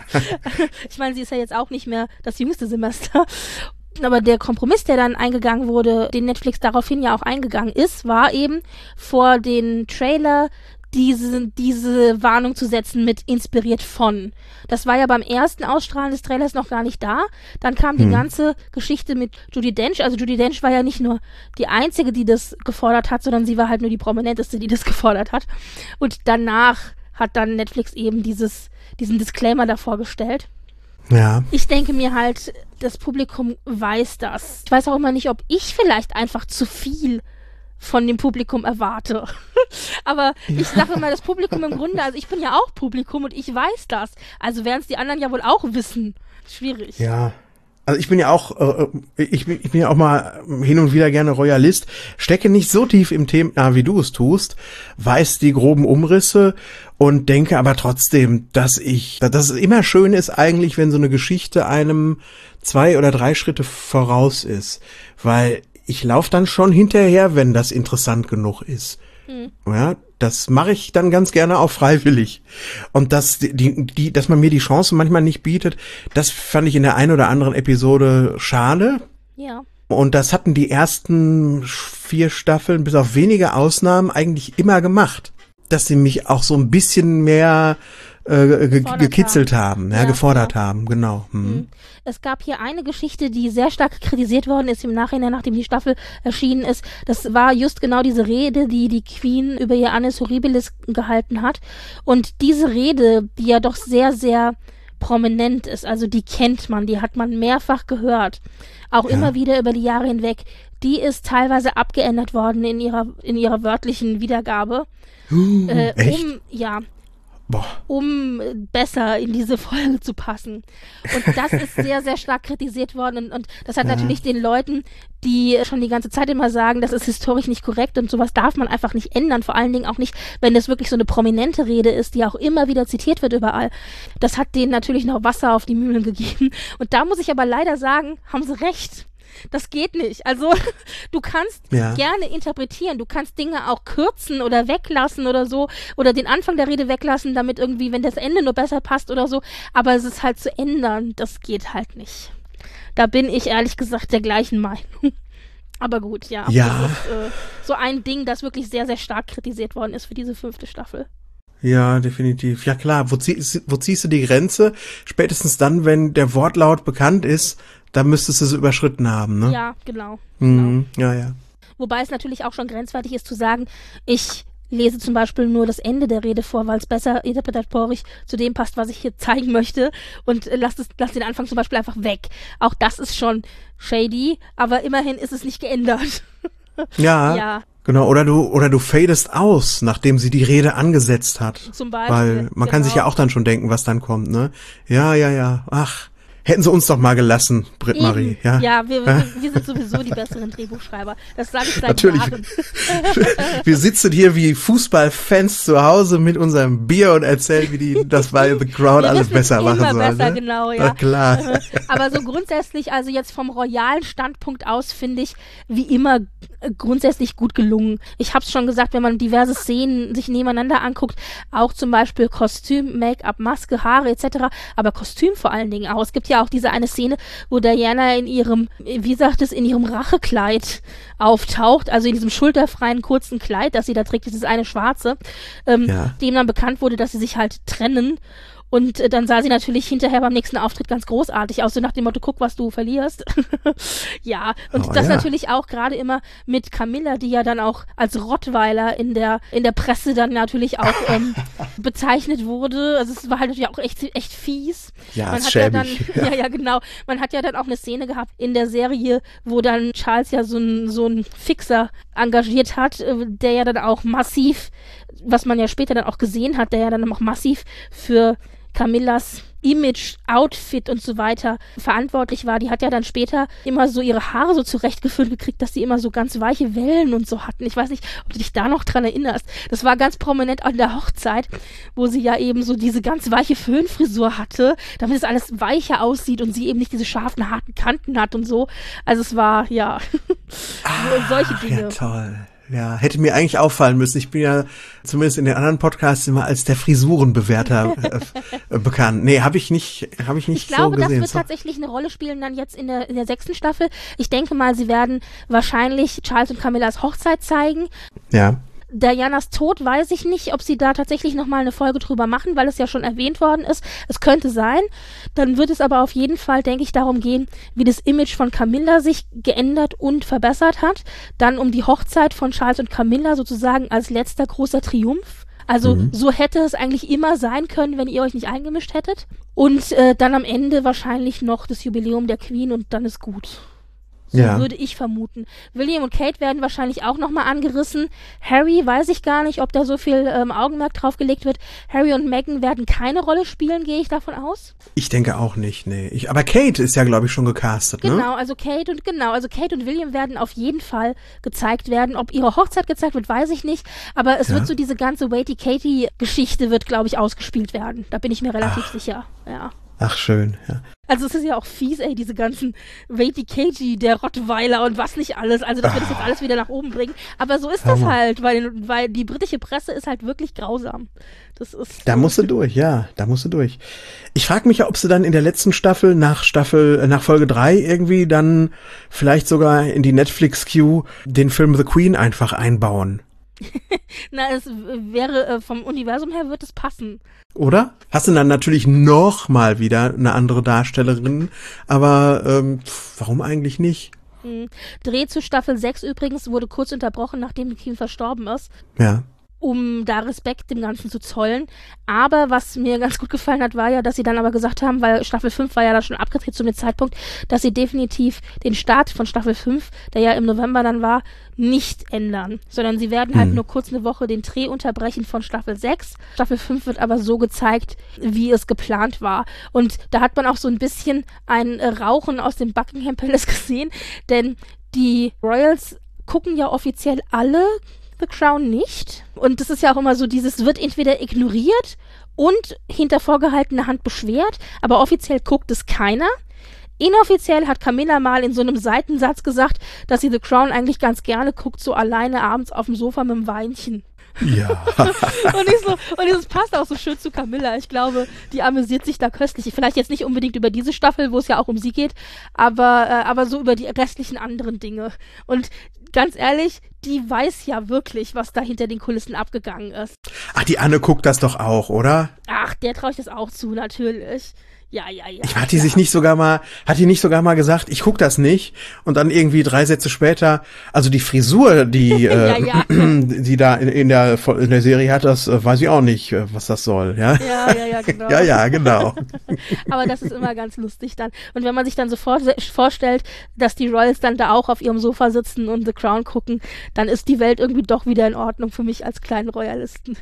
Ich meine, sie ist ja jetzt auch nicht mehr das jüngste Semester. Aber der Kompromiss, der dann eingegangen wurde, den Netflix daraufhin ja auch eingegangen ist, war eben vor den Trailer diese, diese Warnung zu setzen mit inspiriert von. Das war ja beim ersten Ausstrahlen des Trailers noch gar nicht da. Dann kam die hm. ganze Geschichte mit Judi Dench. Also Judi Dench war ja nicht nur die Einzige, die das gefordert hat, sondern sie war halt nur die Prominenteste, die das gefordert hat. Und danach hat dann Netflix eben dieses, diesen Disclaimer davor gestellt. Ja. Ich denke mir halt, das Publikum weiß das. Ich weiß auch immer nicht, ob ich vielleicht einfach zu viel von dem Publikum erwarte. Aber ja. Ich sage immer, das Publikum im Grunde, also ich bin ja auch Publikum und ich weiß das. Also werden es die anderen ja wohl auch wissen. Schwierig. Ja. Also ich bin ja auch, äh, ich, bin, ich bin ja auch mal hin und wieder gerne Royalist, stecke nicht so tief im Thema, wie du es tust, weiß die groben Umrisse und denke aber trotzdem, dass ich, dass es immer schön ist eigentlich, wenn so eine Geschichte einem zwei oder drei Schritte voraus ist, weil ich laufe dann schon hinterher, wenn das interessant genug ist. Hm. Ja, das mache ich dann ganz gerne auch freiwillig. Und dass die, die, dass man mir die Chance manchmal nicht bietet, das fand ich in der einen oder anderen Episode schade. Ja. Und das hatten die ersten vier Staffeln bis auf wenige Ausnahmen eigentlich immer gemacht. Dass sie mich auch so ein bisschen mehr äh, ge- gekitzelt haben, haben ja, ja, gefordert ja. haben, genau. Hm. Es gab hier eine Geschichte, die sehr stark kritisiert worden ist im Nachhinein, nachdem die Staffel erschienen ist. Das war just genau diese Rede, die die Queen über ihr Annus Horribilis gehalten hat. Und diese Rede, die ja doch sehr, sehr prominent ist, also die kennt man, die hat man mehrfach gehört, auch ja. immer wieder über die Jahre hinweg, die ist teilweise abgeändert worden in ihrer, in ihrer wörtlichen Wiedergabe. Uh, äh, echt? Um, ja, Boah. um besser in diese Folge zu passen. Und das ist sehr, sehr stark kritisiert worden und, und das hat ja. natürlich den Leuten, die schon die ganze Zeit immer sagen, das ist historisch nicht korrekt und sowas darf man einfach nicht ändern, vor allen Dingen auch nicht, wenn das wirklich so eine prominente Rede ist, die auch immer wieder zitiert wird überall. Das hat denen natürlich noch Wasser auf die Mühlen gegeben und da muss ich aber leider sagen, haben sie recht. Das geht nicht. Also du kannst ja. gerne interpretieren, du kannst Dinge auch kürzen oder weglassen oder so oder den Anfang der Rede weglassen, damit irgendwie, wenn das Ende nur besser passt oder so, aber es ist halt zu ändern, das geht halt nicht. Da bin ich ehrlich gesagt der gleichen Meinung. Aber gut, ja. ja. Das ist äh, so ein Ding, das wirklich sehr, sehr stark kritisiert worden ist für diese fünfte Staffel. Ja, definitiv. Ja klar, wo, zieh, wo ziehst du die Grenze? Spätestens dann, wenn der Wortlaut bekannt ist, da müsstest du es überschritten haben, ne? Ja, genau. Mhm, genau. Ja, ja. Wobei es natürlich auch schon grenzwertig ist zu sagen, ich lese zum Beispiel nur das Ende der Rede vor, weil es besser interpretatorisch zu dem passt, was ich hier zeigen möchte und äh, lass, das, lass den Anfang zum Beispiel einfach weg. Auch das ist schon shady, aber immerhin ist es nicht geändert. Ja, ja. Genau, oder du oder du fadest aus, nachdem sie die Rede angesetzt hat. Zum Beispiel. Weil man genau. kann sich ja auch dann schon denken, was dann kommt, ne? Ja, ja, ja. Ach, hätten sie uns doch mal gelassen, Britt-Marie. Ja, ja wir, wir, wir sind sowieso die besseren Drehbuchschreiber. Das sage ich seit Natürlich. Jahren. Wir sitzen hier wie Fußballfans zu Hause mit unserem Bier und erzählen, wie die das bei The Crown wir alles besser machen sollen. Immer besser, ne? genau, ja. Na klar. Aber so grundsätzlich, also jetzt vom royalen Standpunkt aus, finde ich, wie immer grundsätzlich gut gelungen. Ich habe es schon gesagt, wenn man diverse Szenen sich nebeneinander anguckt, auch zum Beispiel Kostüm, Make-up, Maske, Haare et cetera, aber Kostüm vor allen Dingen auch. Es gibt ja auch diese eine Szene, wo Diana in ihrem, wie sagt es, in ihrem Rachekleid auftaucht, also in diesem schulterfreien kurzen Kleid, das sie da trägt, dieses eine schwarze, ähm, ja. dem dann bekannt wurde, dass sie sich halt trennen. Und äh, dann sah sie natürlich hinterher beim nächsten Auftritt ganz großartig aus, so nach dem Motto, guck, was du verlierst. Ja, und oh, das ja. natürlich auch gerade immer mit Camilla, die ja dann auch als Rottweiler in der in der Presse dann natürlich auch ähm, bezeichnet wurde. Also es war halt natürlich auch echt, echt fies. Ja, Man ist hat ja dann, schäbig. ja. ja, ja, genau. Man hat ja dann auch eine Szene gehabt in der Serie, wo dann Charles ja so ein so ein Fixer engagiert hat, äh, der ja dann auch massiv, was man ja später dann auch gesehen hat, der ja dann auch massiv für Camillas Image, Outfit und so weiter verantwortlich war. Die hat ja dann später immer so ihre Haare so zurechtgeführt gekriegt, dass sie immer so ganz weiche Wellen und so hatten. Ich weiß nicht, ob du dich da noch dran erinnerst. Das war ganz prominent an der Hochzeit, wo sie ja eben so diese ganz weiche Föhnfrisur hatte, damit es alles weicher aussieht und sie eben nicht diese scharfen, harten Kanten hat und so. Also es war, ja, Ah, solche Dinge. Ja, toll. Ja, hätte mir eigentlich auffallen müssen. Ich bin ja zumindest in den anderen Podcasts immer als der Frisurenbewerter äh, bekannt. Nee, habe ich nicht, habe ich nicht Ich glaube, so gesehen. das wird tatsächlich eine Rolle spielen dann jetzt in der, in der sechsten Staffel. Ich denke mal, sie werden wahrscheinlich Charles und Camillas Hochzeit zeigen. Ja. Dianas Tod weiß ich nicht, ob sie da tatsächlich nochmal eine Folge drüber machen, weil es ja schon erwähnt worden ist. Es könnte sein. Dann wird es aber auf jeden Fall, denke ich, darum gehen, wie das Image von Camilla sich geändert und verbessert hat. Dann um die Hochzeit von Charles und Camilla sozusagen als letzter großer Triumph. Also mhm. so hätte es eigentlich immer sein können, wenn ihr euch nicht eingemischt hättet. Und äh, dann am Ende wahrscheinlich noch das Jubiläum der Queen und dann ist gut. So ja. würde ich vermuten. William und Kate werden wahrscheinlich auch nochmal angerissen. Harry weiß ich gar nicht, ob da so viel ähm, Augenmerk drauf gelegt wird. Harry und Meghan werden keine Rolle spielen, gehe ich davon aus. Ich denke auch nicht, nee. Ich, aber Kate ist ja, glaube ich, schon gecastet, ne? Genau, also Kate und genau, also Kate und William werden auf jeden Fall gezeigt werden. Ob ihre Hochzeit gezeigt wird, weiß ich nicht. Aber es Ja. wird so diese ganze Waity-Katie-Geschichte wird, glaube ich, ausgespielt werden. Da bin ich mir relativ Ach. sicher. Ja. Ach, schön, ja. Also es ist ja auch fies, ey, diese ganzen Waity-Katie, der Rottweiler und was nicht alles. Also dass wir das jetzt alles wieder nach oben bringen. Aber so ist das Hammer. halt, weil, weil die britische Presse ist halt wirklich grausam. Das ist Da musst du durch, ja, da musst du durch. Ich frage mich ja, ob sie dann in der letzten Staffel, nach Staffel, äh, nach Folge drei irgendwie dann vielleicht sogar in die Netflix-Queue den Film The Queen einfach einbauen. Na, es wäre, äh, vom Universum her wird es passen. Oder? Hast du dann natürlich noch mal wieder eine andere Darstellerin, aber ähm, pf, warum eigentlich nicht? Mhm. Dreh zu Staffel sechs übrigens wurde kurz unterbrochen, nachdem die Queen verstorben ist, Ja. um da Respekt dem Ganzen zu zollen. Aber was mir ganz gut gefallen hat, war ja, dass sie dann aber gesagt haben, weil Staffel fünf war ja da schon abgedreht zu dem Zeitpunkt, dass sie definitiv den Start von Staffel fünf, der ja im November dann war, nicht ändern, sondern sie werden halt Hm. nur kurz eine Woche den Dreh unterbrechen von Staffel sechs. Staffel fünf wird aber so gezeigt, wie es geplant war. Und da hat man auch so ein bisschen ein äh, Rauchen aus dem Buckingham Palace gesehen, denn die Royals gucken ja offiziell alle The Crown nicht. Und das ist ja auch immer so dieses, wird entweder ignoriert und hinter vorgehaltener Hand beschwert, aber offiziell guckt es keiner. Inoffiziell hat Camilla mal in so einem Seitensatz gesagt, dass sie The Crown eigentlich ganz gerne guckt, so alleine abends auf dem Sofa mit dem Weinchen. Ja. Und ich so, und das passt auch so schön zu Camilla. Ich glaube, die amüsiert sich da köstlich. Vielleicht jetzt nicht unbedingt über diese Staffel, wo es ja auch um sie geht, aber, äh, aber so über die restlichen anderen Dinge. Und ganz ehrlich, die weiß ja wirklich, was da hinter den Kulissen abgegangen ist. Ach, die Anne guckt das doch auch, oder? Ach, der traue ich das auch zu, natürlich. Ja, ja, ja. Ich, hat die ja. sich nicht sogar mal, hat die nicht sogar mal gesagt, ich guck das nicht und dann irgendwie drei Sätze später, also die Frisur, die, äh, ja, ja. die da in, in der in der Serie hat, das äh, weiß ich auch nicht, äh, was das soll, ja? Ja, ja, ja, genau. Ja, ja, genau. Aber das ist immer ganz lustig dann. Und wenn man sich dann so vor, vorstellt, dass die Royals dann da auch auf ihrem Sofa sitzen und The Crown gucken, dann ist die Welt irgendwie doch wieder in Ordnung für mich als kleinen Royalisten.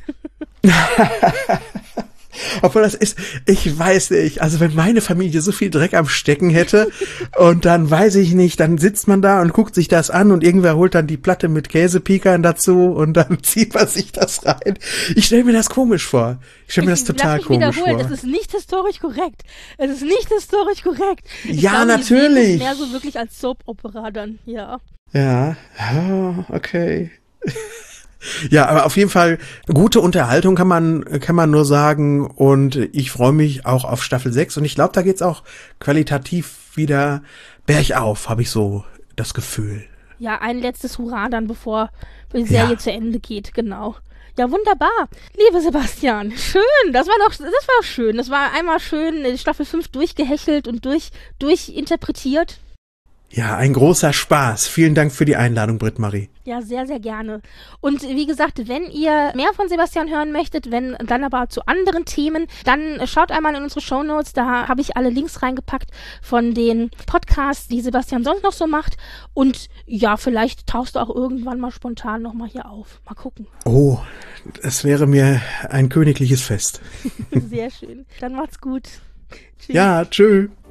Obwohl das ist, ich weiß nicht, also wenn meine Familie so viel Dreck am Stecken hätte und dann weiß ich nicht, dann sitzt man da und guckt sich das an und irgendwer holt dann die Platte mit Käsepikern dazu und dann zieht man sich das rein. Ich stelle mir das komisch vor. Ich stelle mir das total lass mich komisch wiederholen, vor. Es ist nicht historisch korrekt. Es ist nicht historisch korrekt. Ich Ja, glaube, die sehen natürlich. es mehr so wirklich als Soap-Opera dann, ja. Ja, ja, okay. Ja, aber auf jeden Fall gute Unterhaltung kann man kann man nur sagen und ich freue mich auch auf Staffel sechs und ich glaube, da geht's auch qualitativ wieder bergauf, habe ich so das Gefühl. Ja, ein letztes Hurra dann, bevor die Serie Ja. zu Ende geht, genau. Ja, wunderbar. Lieber Sebastian, schön. Das war doch, das war schön. Das war einmal schön Staffel fünf durchgehechelt und durch, durchinterpretiert. Ja, ein großer Spaß. Vielen Dank für die Einladung, Britt-Marie. Ja, sehr, sehr gerne. Und wie gesagt, wenn ihr mehr von Sebastian hören möchtet, wenn dann aber zu anderen Themen, dann schaut einmal in unsere Shownotes, da habe ich alle Links reingepackt von den Podcasts, die Sebastian sonst noch so macht. Und ja, vielleicht tauchst du auch irgendwann mal spontan nochmal hier auf. Mal gucken. Oh, es wäre mir ein königliches Fest. Sehr schön. Dann macht's gut. Tschüss. Ja, tschüss.